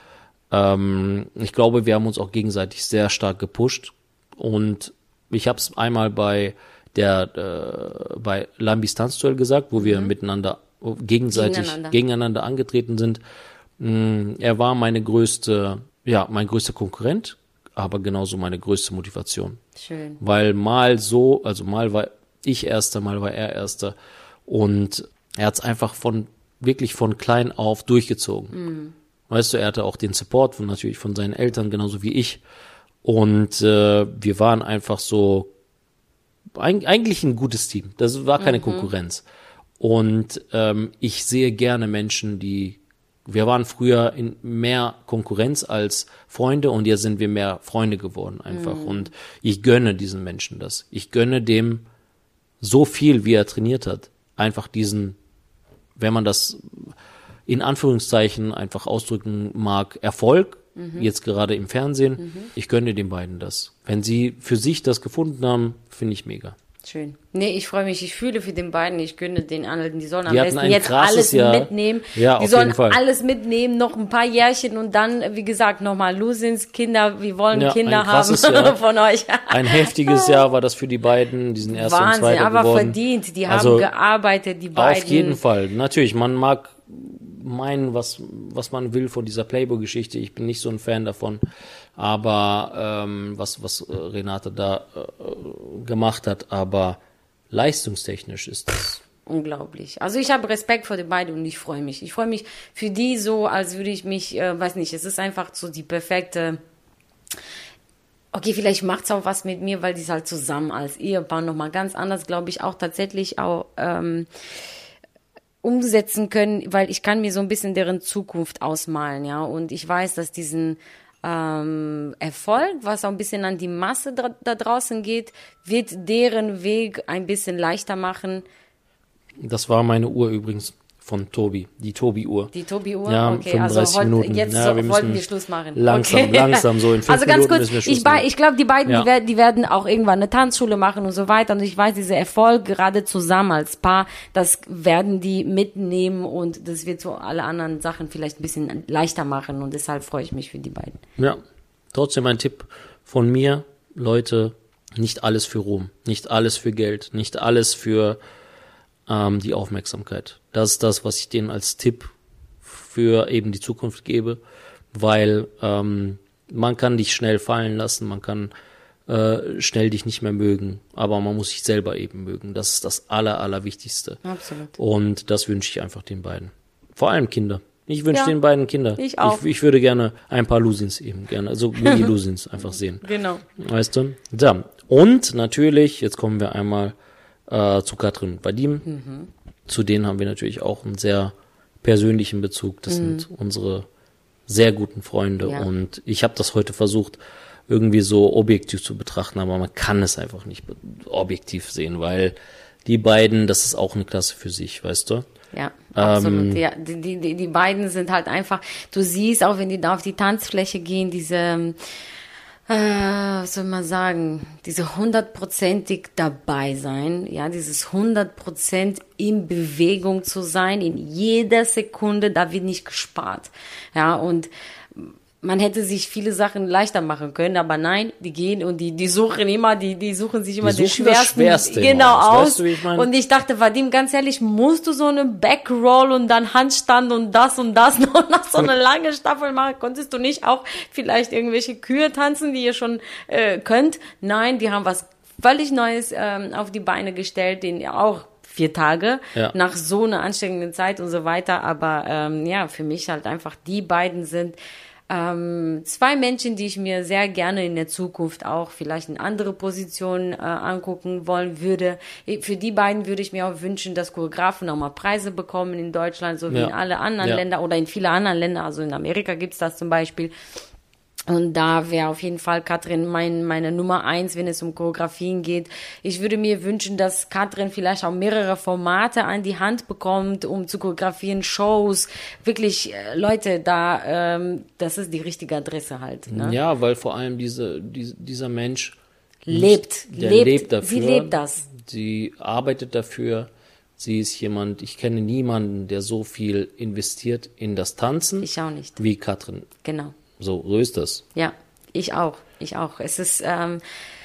ähm, ich glaube, wir haben uns auch gegenseitig sehr stark gepusht. Und ich habe es einmal bei der äh, bei Lambis Tanzduell gesagt, wo wir miteinander gegenseitig Gegeneinander. gegeneinander angetreten sind. Mm, Er war meine größte, ja, mein größter Konkurrent, aber genauso meine größte Motivation. Schön. Weil mal so, also mal war ich Erster, mal war er Erster und er hat es einfach von, wirklich von klein auf durchgezogen. Weißt du, er hatte auch den Support von natürlich von seinen Eltern, genauso wie ich. Und äh, wir waren einfach so, eig- eigentlich ein gutes Team. Das war keine Konkurrenz. Und ähm, ich sehe gerne Menschen, die, wir waren früher in mehr Konkurrenz als Freunde und jetzt sind wir mehr Freunde geworden einfach. Und ich gönne diesen Menschen das. Ich gönne dem so viel, wie er trainiert hat, einfach diesen, wenn man das in Anführungszeichen einfach ausdrücken mag, Erfolg, jetzt gerade im Fernsehen. Ich gönne den beiden das. Wenn sie für sich das gefunden haben, finde ich mega. Schön. Nee, ich freue mich, ich fühle für den beiden, ich gönne den anderen, die sollen am Die hatten besten ein jetzt krasses alles Jahr. mitnehmen. Ja, die auf sollen jeden Fall. alles mitnehmen, noch ein paar Jährchen und dann, wie gesagt, nochmal Lusins, Kinder, wir wollen Ja, Kinder ein krasses haben Jahr. von euch. Ein heftiges Jahr war das für die beiden, die sind erster und Wahnsinn, zweiter aber geworden. verdient, die Also, haben gearbeitet, die beiden. Auf jeden Fall. Natürlich, man mag meinen, was, was man will von dieser Playboy-Geschichte. Ich bin nicht so ein Fan davon. Aber ähm, was, was äh, Renate da äh, gemacht hat, aber leistungstechnisch ist das. Unglaublich. Also ich habe Respekt vor den beiden und ich freue mich. Ich freue mich für die so, als würde ich mich, äh, weiß nicht, es ist einfach so die perfekte, okay, vielleicht macht's auch was mit mir, weil die ist halt zusammen als Ehepaar nochmal ganz anders, glaube ich, auch tatsächlich auch, ähm, umsetzen können, weil ich kann mir so ein bisschen deren Zukunft ausmalen, ja, und ich weiß, dass diesen ähm, Erfolg, was auch ein bisschen an die Masse da, da draußen geht, wird deren Weg ein bisschen leichter machen. Das war meine Uhr übrigens von Tobi, die Tobi-Uhr. Die Tobi-Uhr? Ja, okay, fünfunddreißig also heute, Minuten. jetzt Ja, so, wir wollten müssen wir Schluss machen. Langsam, okay. langsam, so in fünf Also ganz Minuten kurz, müssen wir Schluss ich, bei, machen. ich glaube, die beiden, Ja. die, werden, die werden auch irgendwann eine Tanzschule machen und so weiter. Und ich weiß, dieser Erfolg gerade zusammen als Paar, das werden die mitnehmen und das wird so alle anderen Sachen vielleicht ein bisschen leichter machen. Und deshalb freue ich mich für die beiden. Ja, trotzdem ein Tipp von mir, Leute, nicht alles für Ruhm, nicht alles für Geld, nicht alles für ähm, die Aufmerksamkeit. Das ist das, was ich denen als Tipp für eben die Zukunft gebe, weil ähm, man kann dich schnell fallen lassen, man kann äh, schnell dich nicht mehr mögen, aber man muss sich selber eben mögen. Das ist das Aller, Allerwichtigste. Absolut. Und das wünsche ich einfach den beiden. Vor allem Kinder. Ich wünsche Ja, den beiden Kinder. ich auch. Ich, ich würde gerne ein paar Lusins eben gerne, also Mini-Lusins einfach sehen. Genau. Weißt du? Ja. Und natürlich, jetzt kommen wir einmal äh, zu Katrin und Vadim. Mhm. Zu denen haben wir natürlich auch einen sehr persönlichen Bezug. Das mhm. sind unsere sehr guten Freunde. Ja. Und ich habe das heute versucht, irgendwie so objektiv zu betrachten, aber man kann es einfach nicht be- objektiv sehen, weil die beiden, das ist auch eine Klasse für sich, weißt du? Ja, absolut. Ähm, ja, die, die, die, die beiden sind halt einfach, du siehst auch, wenn die da auf die Tanzfläche gehen, diese, äh, was soll man sagen, diese hundertprozentig dabei sein, ja, dieses hundert Prozent in Bewegung zu sein, in jeder Sekunde, da wird nicht gespart, ja, und man hätte sich viele Sachen leichter machen können, aber nein, die gehen und die, die suchen immer, die, die suchen sich immer Die den suchen das schwersten, Schwerste genau immer aus. aus. Weißt du, wie ich meine? Und ich dachte, Vadim, ganz ehrlich, musst du so eine Backroll und dann Handstand und das und das noch nach so eine lange Staffel machen? Konntest du nicht auch vielleicht irgendwelche Kühe tanzen, die ihr schon äh, könnt? Nein, die haben was völlig Neues ähm, auf die Beine gestellt, den ihr auch vier Tage Ja. nach so einer anstrengenden Zeit und so weiter. Aber ähm, ja, für mich halt einfach die beiden sind Ähm, zwei Menschen, die ich mir sehr gerne in der Zukunft auch vielleicht in andere Positionen äh, angucken wollen würde. Für die beiden würde ich mir auch wünschen, dass Choreografen auch mal Preise bekommen in Deutschland, so wie Ja. in alle anderen Ja. Länder oder in viele anderen Länder. Also in Amerika gibt's das zum Beispiel. Und da wäre auf jeden Fall Katrin mein, meine Nummer eins, wenn es um Choreografien geht. Ich würde mir wünschen, dass Katrin vielleicht auch mehrere Formate an die Hand bekommt, um zu choreografieren, Shows. Wirklich, äh, Leute, da, ähm, das ist die richtige Adresse halt. Ne? Ja, weil vor allem diese, diese, dieser Mensch Lebt, der lebt, lebt dafür. sie lebt das. Sie arbeitet dafür. Sie ist jemand, ich kenne niemanden, der so viel investiert in das Tanzen Ich auch nicht. wie Katrin. Genau. So, so ist das. Ja, ich auch. Ich auch. Es ist, ähm,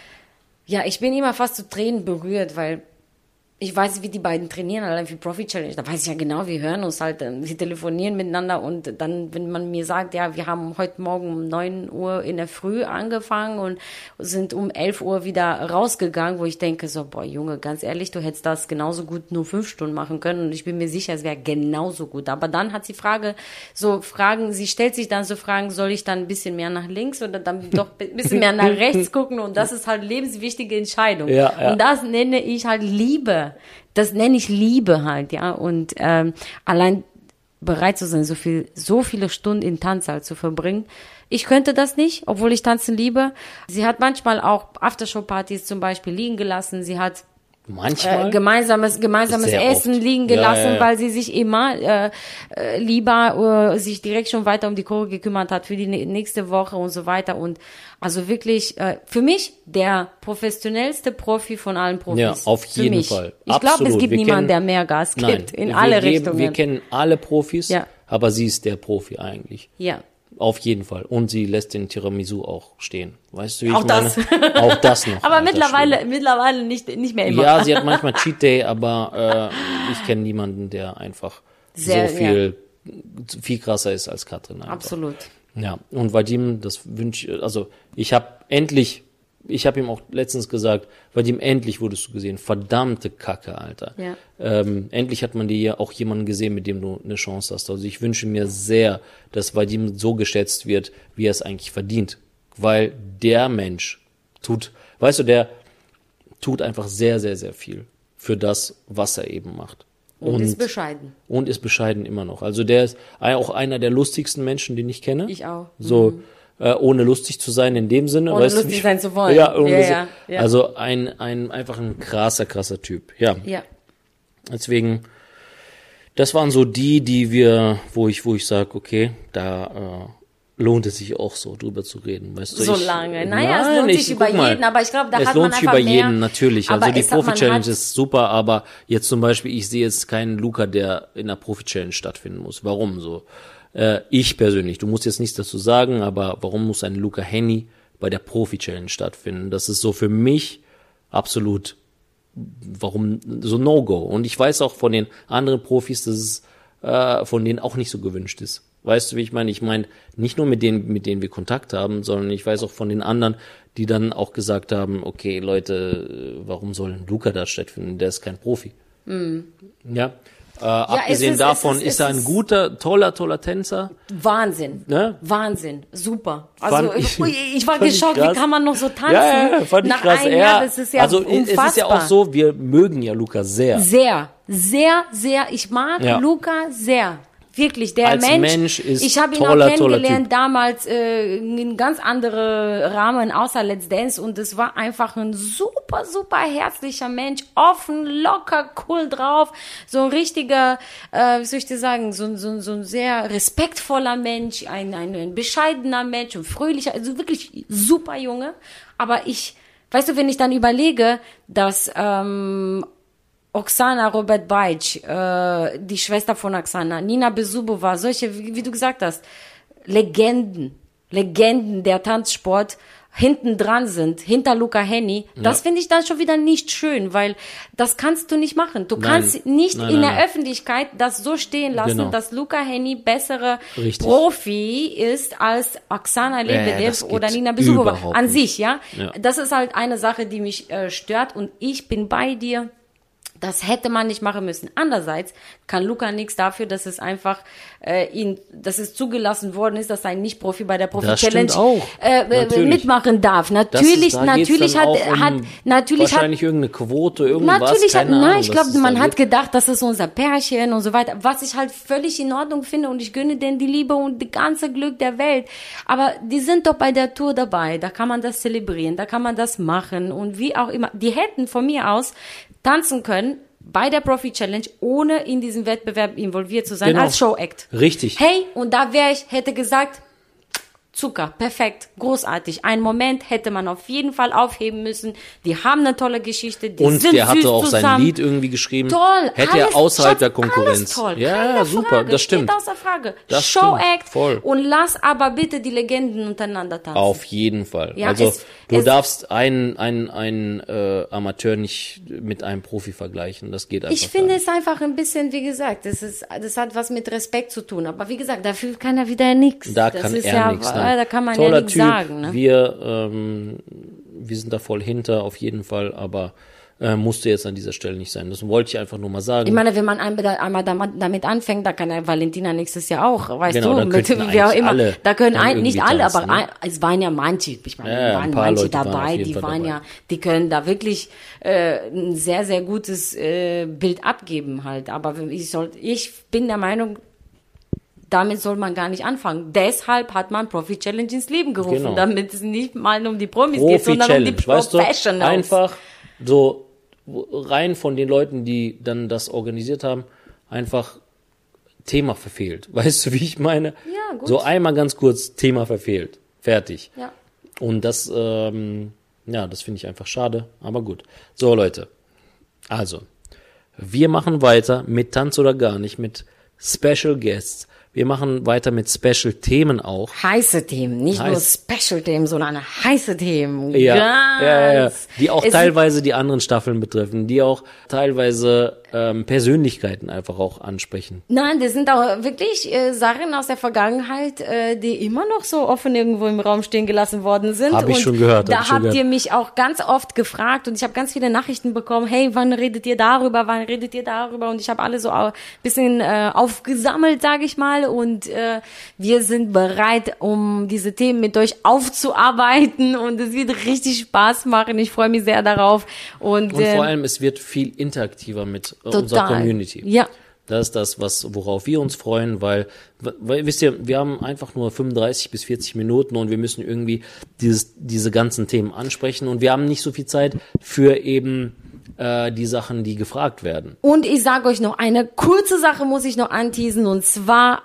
ja, ich bin immer fast zu Tränen berührt, weil ich weiß, wie die beiden trainieren, allein für Profi Challenge. Da weiß ich ja genau, wir hören uns halt, wir telefonieren miteinander und dann, wenn man mir sagt, ja, wir haben heute Morgen um neun Uhr in der Früh angefangen und sind um elf Uhr wieder rausgegangen, wo ich denke so, boah, Junge, ganz ehrlich, du hättest das genauso gut nur fünf Stunden machen können und ich bin mir sicher, es wäre genauso gut. Aber dann hat sie Frage, so Fragen, sie stellt sich dann so Fragen, soll ich dann ein bisschen mehr nach links oder dann doch ein bisschen mehr nach rechts gucken und das ist halt lebenswichtige Entscheidung. Ja, ja. Und das nenne ich halt Liebe. Das nenne ich Liebe halt, ja. Und ähm, allein bereit zu sein, so viel, so viele Stunden in Tanzsaal zu verbringen. Ich könnte das nicht, obwohl ich Tanzen liebe. Sie hat manchmal auch Aftershow-Partys zum Beispiel liegen gelassen. Sie hat Manchmal. äh, gemeinsames gemeinsames Sehr Essen oft. liegen Ja, gelassen, ja, ja. weil sie sich immer äh, äh, lieber äh, sich direkt schon weiter um die Choreo gekümmert hat für die nä- nächste Woche und so weiter. Und also wirklich äh, für mich der professionellste Profi von allen Profis. Ja, auf Für jeden mich. Fall. Ich glaube, es Absolut. gibt Wir niemanden, kennen- der mehr Gas gibt Nein, in wir alle geben, Richtungen. Wir kennen alle Profis, Ja. aber sie ist der Profi eigentlich. Ja. Auf jeden Fall. Und sie lässt den Tiramisu auch stehen. Weißt du, wie Auch ich meine? das. Auch das noch. Aber Alter mittlerweile, Schwede. mittlerweile nicht, nicht mehr immer. Ja, sie hat manchmal Cheat Day, aber äh, ich kenne niemanden, der einfach Sehr, so viel, viel krasser ist als Katrin. Einfach. Absolut. Ja, und Vadim, das wünsche ich, also ich habe endlich, ich habe ihm auch letztens gesagt, Vadim, endlich wurdest du gesehen. Verdammte Kacke, Alter. Ja. Ähm, endlich hat man dir ja auch jemanden gesehen, mit dem du eine Chance hast. Also ich wünsche mir sehr, dass Vadim so geschätzt wird, wie er es eigentlich verdient. Weil der Mensch tut, weißt du, der tut einfach sehr, sehr, sehr viel für das, was er eben macht. Und, und ist bescheiden. Und ist bescheiden immer noch. Also der ist auch einer der lustigsten Menschen, den ich kenne. Ich auch. So, mhm. äh, ohne lustig zu sein in dem Sinne. Ohne weißt lustig du, sein zu wollen. Ja, ja, ja, ja. Also ein, ein, einfach ein krasser, krasser Typ. Ja. Ja. Deswegen, das waren so die, die wir, wo ich, wo ich sage, okay, da, äh, lohnt es sich auch so drüber zu reden, weißt du? So ich, lange. Naja, nein, es lohnt ich, sich über mal, jeden, aber ich glaube, da es hat lohnt man sich einfach über mehr. jeden, natürlich. Aber Also die es hat- man Profi-Challenge hat- ist super, aber jetzt zum Beispiel, ich sehe jetzt keinen Luca, der in der Profi-Challenge stattfinden muss. Warum so? Äh, ich persönlich, du musst jetzt nichts dazu sagen, aber warum muss ein Luca Henny bei der Profi-Challenge stattfinden? Das ist so für mich absolut, warum so No-Go. Und ich weiß auch von den anderen Profis, dass es äh, von denen auch nicht so gewünscht ist. Weißt du, wie ich meine? Ich meine, nicht nur mit denen, mit denen wir Kontakt haben, sondern ich weiß auch von den anderen, die dann auch gesagt haben, okay, Leute, warum soll ein Luca da stattfinden? Der ist kein Profi. Mhm. Ja. Äh, abgesehen es ist, davon es ist, ist er es ein ist guter, toller, toller Tänzer. Wahnsinn. Ne? Wahnsinn. Super. Also Fand ich, ich- ich war fand ich geschockt, krass. wie kann man noch so tanzen? Ja, ja, fand ich Nach krass. einem Er, Jahr, das ist ja also unfassbar. es ist ja auch so, wir mögen ja Luca sehr. Sehr, sehr, sehr. Ich mag Ja. Luca sehr. Wirklich, der Als Mensch, Mensch ist ich habe ihn toller, auch toller kennengelernt Typ. damals äh, in ganz andere Rahmen außer Let's Dance und es war einfach ein super, super herzlicher Mensch, offen, locker, cool drauf, so ein richtiger, äh, wie soll ich dir sagen, so, so, so ein sehr respektvoller Mensch, ein, ein, ein bescheidener Mensch, ein fröhlicher, also wirklich super Junge, aber ich, weißt du, wenn ich dann überlege, dass ähm, Oksana Robert Bajc, äh, die Schwester von Oksana, Nina Besubova, solche, wie, wie du gesagt hast, Legenden, Legenden der Tanzsport hinten dran sind, hinter Luca Henny, das finde ich dann schon wieder nicht schön, weil das kannst du nicht machen. Du Nein. kannst nicht Nein, in nein, der nein. Öffentlichkeit das so stehen lassen, Genau. dass Luca Henny bessere Richtig. Profi ist als Oksana Lebedev das oder geht Nina Besubova. überhaupt An nicht. sich, ja? Ja. Das ist halt eine Sache, die mich äh, stört und ich bin bei dir. Das hätte man nicht machen müssen. Andererseits kann Luca nichts dafür, dass es einfach äh, ihn, dass es zugelassen worden ist, dass ein Nicht-Profi bei der Profi-Challenge stimmt auch. äh, äh, Natürlich. mitmachen darf. Das Natürlich, ist, da geht's natürlich dann hat, auch um hat, natürlich hat, wahrscheinlich irgendeine Quote, irgendwas, natürlich hat, keine nein, Ahnung, ich was glaube, es man da hat gibt. gedacht, das ist unser Pärchen und so weiter, was ich halt völlig in Ordnung finde und ich gönne denen die Liebe und die ganze Glück der Welt. Aber die sind doch bei der Tour dabei, da kann man das zelebrieren, da kann man das machen und wie auch immer. Die hätten von mir aus tanzen können, bei der Profi-Challenge, ohne in diesem Wettbewerb involviert zu sein, Genau. als Show-Act. Richtig. Hey, und da wäre ich, hätte gesagt, Zucker, perfekt, großartig. Einen Moment hätte man auf jeden Fall aufheben müssen. Die haben eine tolle Geschichte, die Und sind der hatte süß auch zusammen. sein Lied irgendwie geschrieben. Toll, Hätte alles, er außerhalb Schatz, der Konkurrenz. Alles toll, Ja, keine super, Frage, das stimmt. Steht außer Frage. Das Show-Act stimmt, voll. und lass aber bitte die Legenden untereinander tanzen. Auf jeden Fall. Ja, also es- du es- darfst einen, einen, einen äh, Amateur nicht mit einem Profi vergleichen. Das geht einfach Ich finde gar es einfach ein bisschen, wie gesagt, das ist, das hat was mit Respekt zu tun. Aber wie gesagt, dafür kann er wieder nichts. nicht. Da das kann ist er ja, nichts. äh, Nein. Da kann man Toller ja nichts Typ. sagen. Ne? Wir, ähm, wir sind da voll hinter, auf jeden Fall. Aber äh, musste jetzt an dieser Stelle nicht sein. Das wollte ich einfach nur mal sagen. Ich meine, wenn man einmal einmal damit anfängt, da kann ja Valentina nächstes Jahr auch, weißt Genau, du, dann mit, könnten wie auch eigentlich immer. alle Da können dann ein, nicht irgendwie alle, tanzen, aber ne? ein, es waren ja manche, ich meine, Ja, ja, waren ein paar manche Leute waren auf dabei, jeden die Fall waren dabei. ja, die können da wirklich äh, ein sehr, sehr gutes äh, Bild abgeben halt. Aber ich soll, ich bin der Meinung, damit soll man gar nicht anfangen. Deshalb hat man Profi Challenge ins Leben gerufen, Genau. damit es nicht mal um die Promis geht, sondern um die Profi-Challenge, weißt du? Professionals. Einfach so rein von den Leuten, die dann das organisiert haben, einfach Thema verfehlt. Weißt du, wie ich meine? Ja, gut. So einmal ganz kurz Thema verfehlt. Fertig. Ja. Und das, ähm, ja, das finde ich einfach schade, aber gut. So, Leute. Also, wir machen weiter mit Tanz oder gar nicht, mit Special Guests. Wir machen weiter mit Special Themen auch. Heiße Themen, nicht Heiß. nur Special-Themen, sondern heiße Themen. Ja, Ganz. ja, ja, die auch Es- teilweise die anderen Staffeln betreffen, die auch teilweise ähm, Persönlichkeiten einfach auch ansprechen. Nein, das sind auch wirklich äh, Sachen aus der Vergangenheit, äh, die immer noch so offen irgendwo im Raum stehen gelassen worden sind. Hab ich und schon gehört, hab Da ich schon habt gehört. ihr mich auch ganz oft gefragt und ich habe ganz viele Nachrichten bekommen. Hey, wann redet ihr darüber? Wann redet ihr darüber? Und ich habe alle so ein bisschen äh, aufgesammelt, sage ich mal, toll und äh, wir sind bereit, um diese Themen mit euch aufzuarbeiten und es wird richtig Spaß machen. Ich freue mich sehr darauf. Und, und äh, vor allem, es wird viel interaktiver mit äh, total. unserer Community. Ja. Das ist das, was, worauf wir uns freuen, weil, weil, wisst ihr, wir haben einfach nur fünfunddreißig bis vierzig Minuten und wir müssen irgendwie dieses, diese ganzen Themen ansprechen und wir haben nicht so viel Zeit für eben äh, die Sachen, die gefragt werden. Und ich sage euch noch, eine kurze Sache muss ich noch anteasen und zwar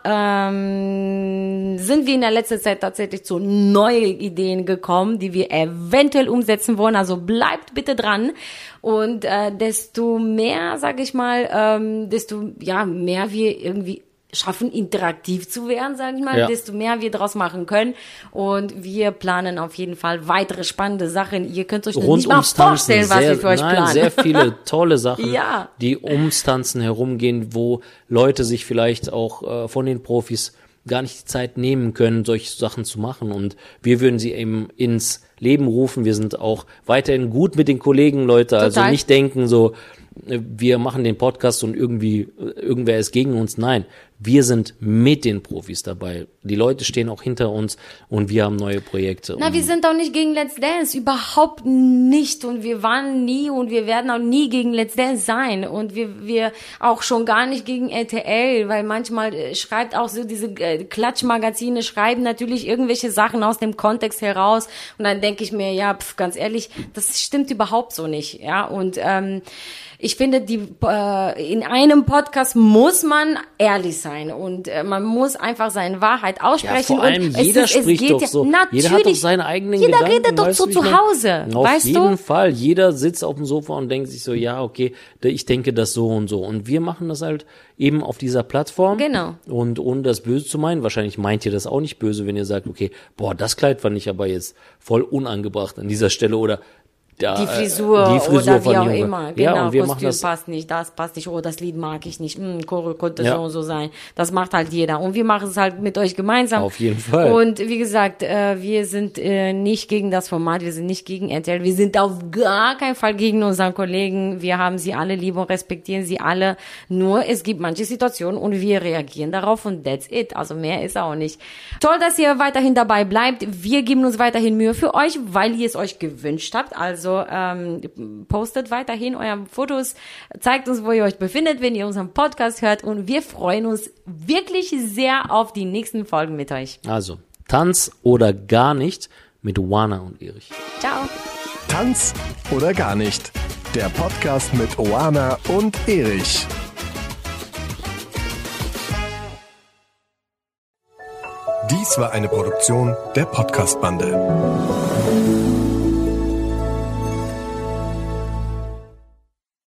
ähm, sind wir in der letzten Zeit tatsächlich zu neuen Ideen gekommen, die wir eventuell umsetzen wollen, also bleibt bitte dran. Und äh, desto mehr, sag ich mal, ähm, desto ja mehr wir irgendwie schaffen, interaktiv zu werden, sag ich mal, ja. desto mehr wir daraus machen können. Und wir planen auf jeden Fall weitere spannende Sachen. Ihr könnt euch Rund nicht mal ums Tanzen, vorstellen, was sehr, wir für euch nein, planen. sehr viele tolle Sachen, Ja. die ums Tanzen herumgehen, wo Leute sich vielleicht auch äh, von den Profis gar nicht die Zeit nehmen können, solche Sachen zu machen. Und wir würden sie eben ins Leben rufen. Wir sind auch weiterhin gut mit den Kollegen, Leute. Total. Also nicht denken so, wir machen den Podcast und irgendwie irgendwer ist gegen uns. Nein, wir sind mit den Profis dabei. Die Leute stehen auch hinter uns und wir haben neue Projekte. Na, wir sind auch nicht gegen Let's Dance, überhaupt nicht. Und wir waren nie und wir werden auch nie gegen Let's Dance sein. Und wir wir auch schon gar nicht gegen R T L, weil manchmal äh, schreibt auch so diese äh, Klatschmagazine, schreiben natürlich irgendwelche Sachen aus dem Kontext heraus. Und dann denke ich mir, ja, pf, ganz ehrlich, das stimmt überhaupt so nicht. Ja, und ähm, ich finde, die äh, in einem Podcast muss man ehrlich sein und äh, man muss einfach seine Wahrheit aussprechen. Ja, vor allem und jeder es ist, spricht es geht doch ja, so. Natürlich, jeder hat doch seine eigenen jeder Gedanken. redet doch weißt so du, wie zu ich meine? Hause, Auf weißt jeden du? Fall. Jeder sitzt auf dem Sofa und denkt sich so, ja, okay, ich denke das so und so. Und wir machen das halt eben auf dieser Plattform. Genau. Und ohne das böse zu meinen, wahrscheinlich meint ihr das auch nicht böse, wenn ihr sagt, okay, boah, das Kleid fand ich aber jetzt voll unangebracht an dieser Stelle oder Ja, die Frisur, die Frisur oder wie auch Junge. immer. Genau, Ja, und wir machen Kostüm das. passt nicht, das passt nicht, oh, das Lied mag ich nicht, hm, Choreo könnte Ja. so und so sein. Das macht halt jeder. Und wir machen es halt mit euch gemeinsam. Auf jeden Fall. Und wie gesagt, äh, wir sind äh, nicht gegen das Format, wir sind nicht gegen R T L, wir sind auf gar keinen Fall gegen unseren Kollegen. Wir haben sie alle lieb und respektieren sie alle. Nur es gibt manche Situationen und wir reagieren darauf und that's it. Also mehr ist auch nicht. Toll, dass ihr weiterhin dabei bleibt. Wir geben uns weiterhin Mühe für euch, weil ihr es euch gewünscht habt. Also ähm, postet weiterhin eure Fotos, zeigt uns, wo ihr euch befindet, wenn ihr unseren Podcast hört und wir freuen uns wirklich sehr auf die nächsten Folgen mit euch. Also, Tanz oder gar nicht mit Oana und Erich. Ciao. Tanz oder gar nicht. Der Podcast mit Oana und Erich. Dies war eine Produktion der Podcast-Bande.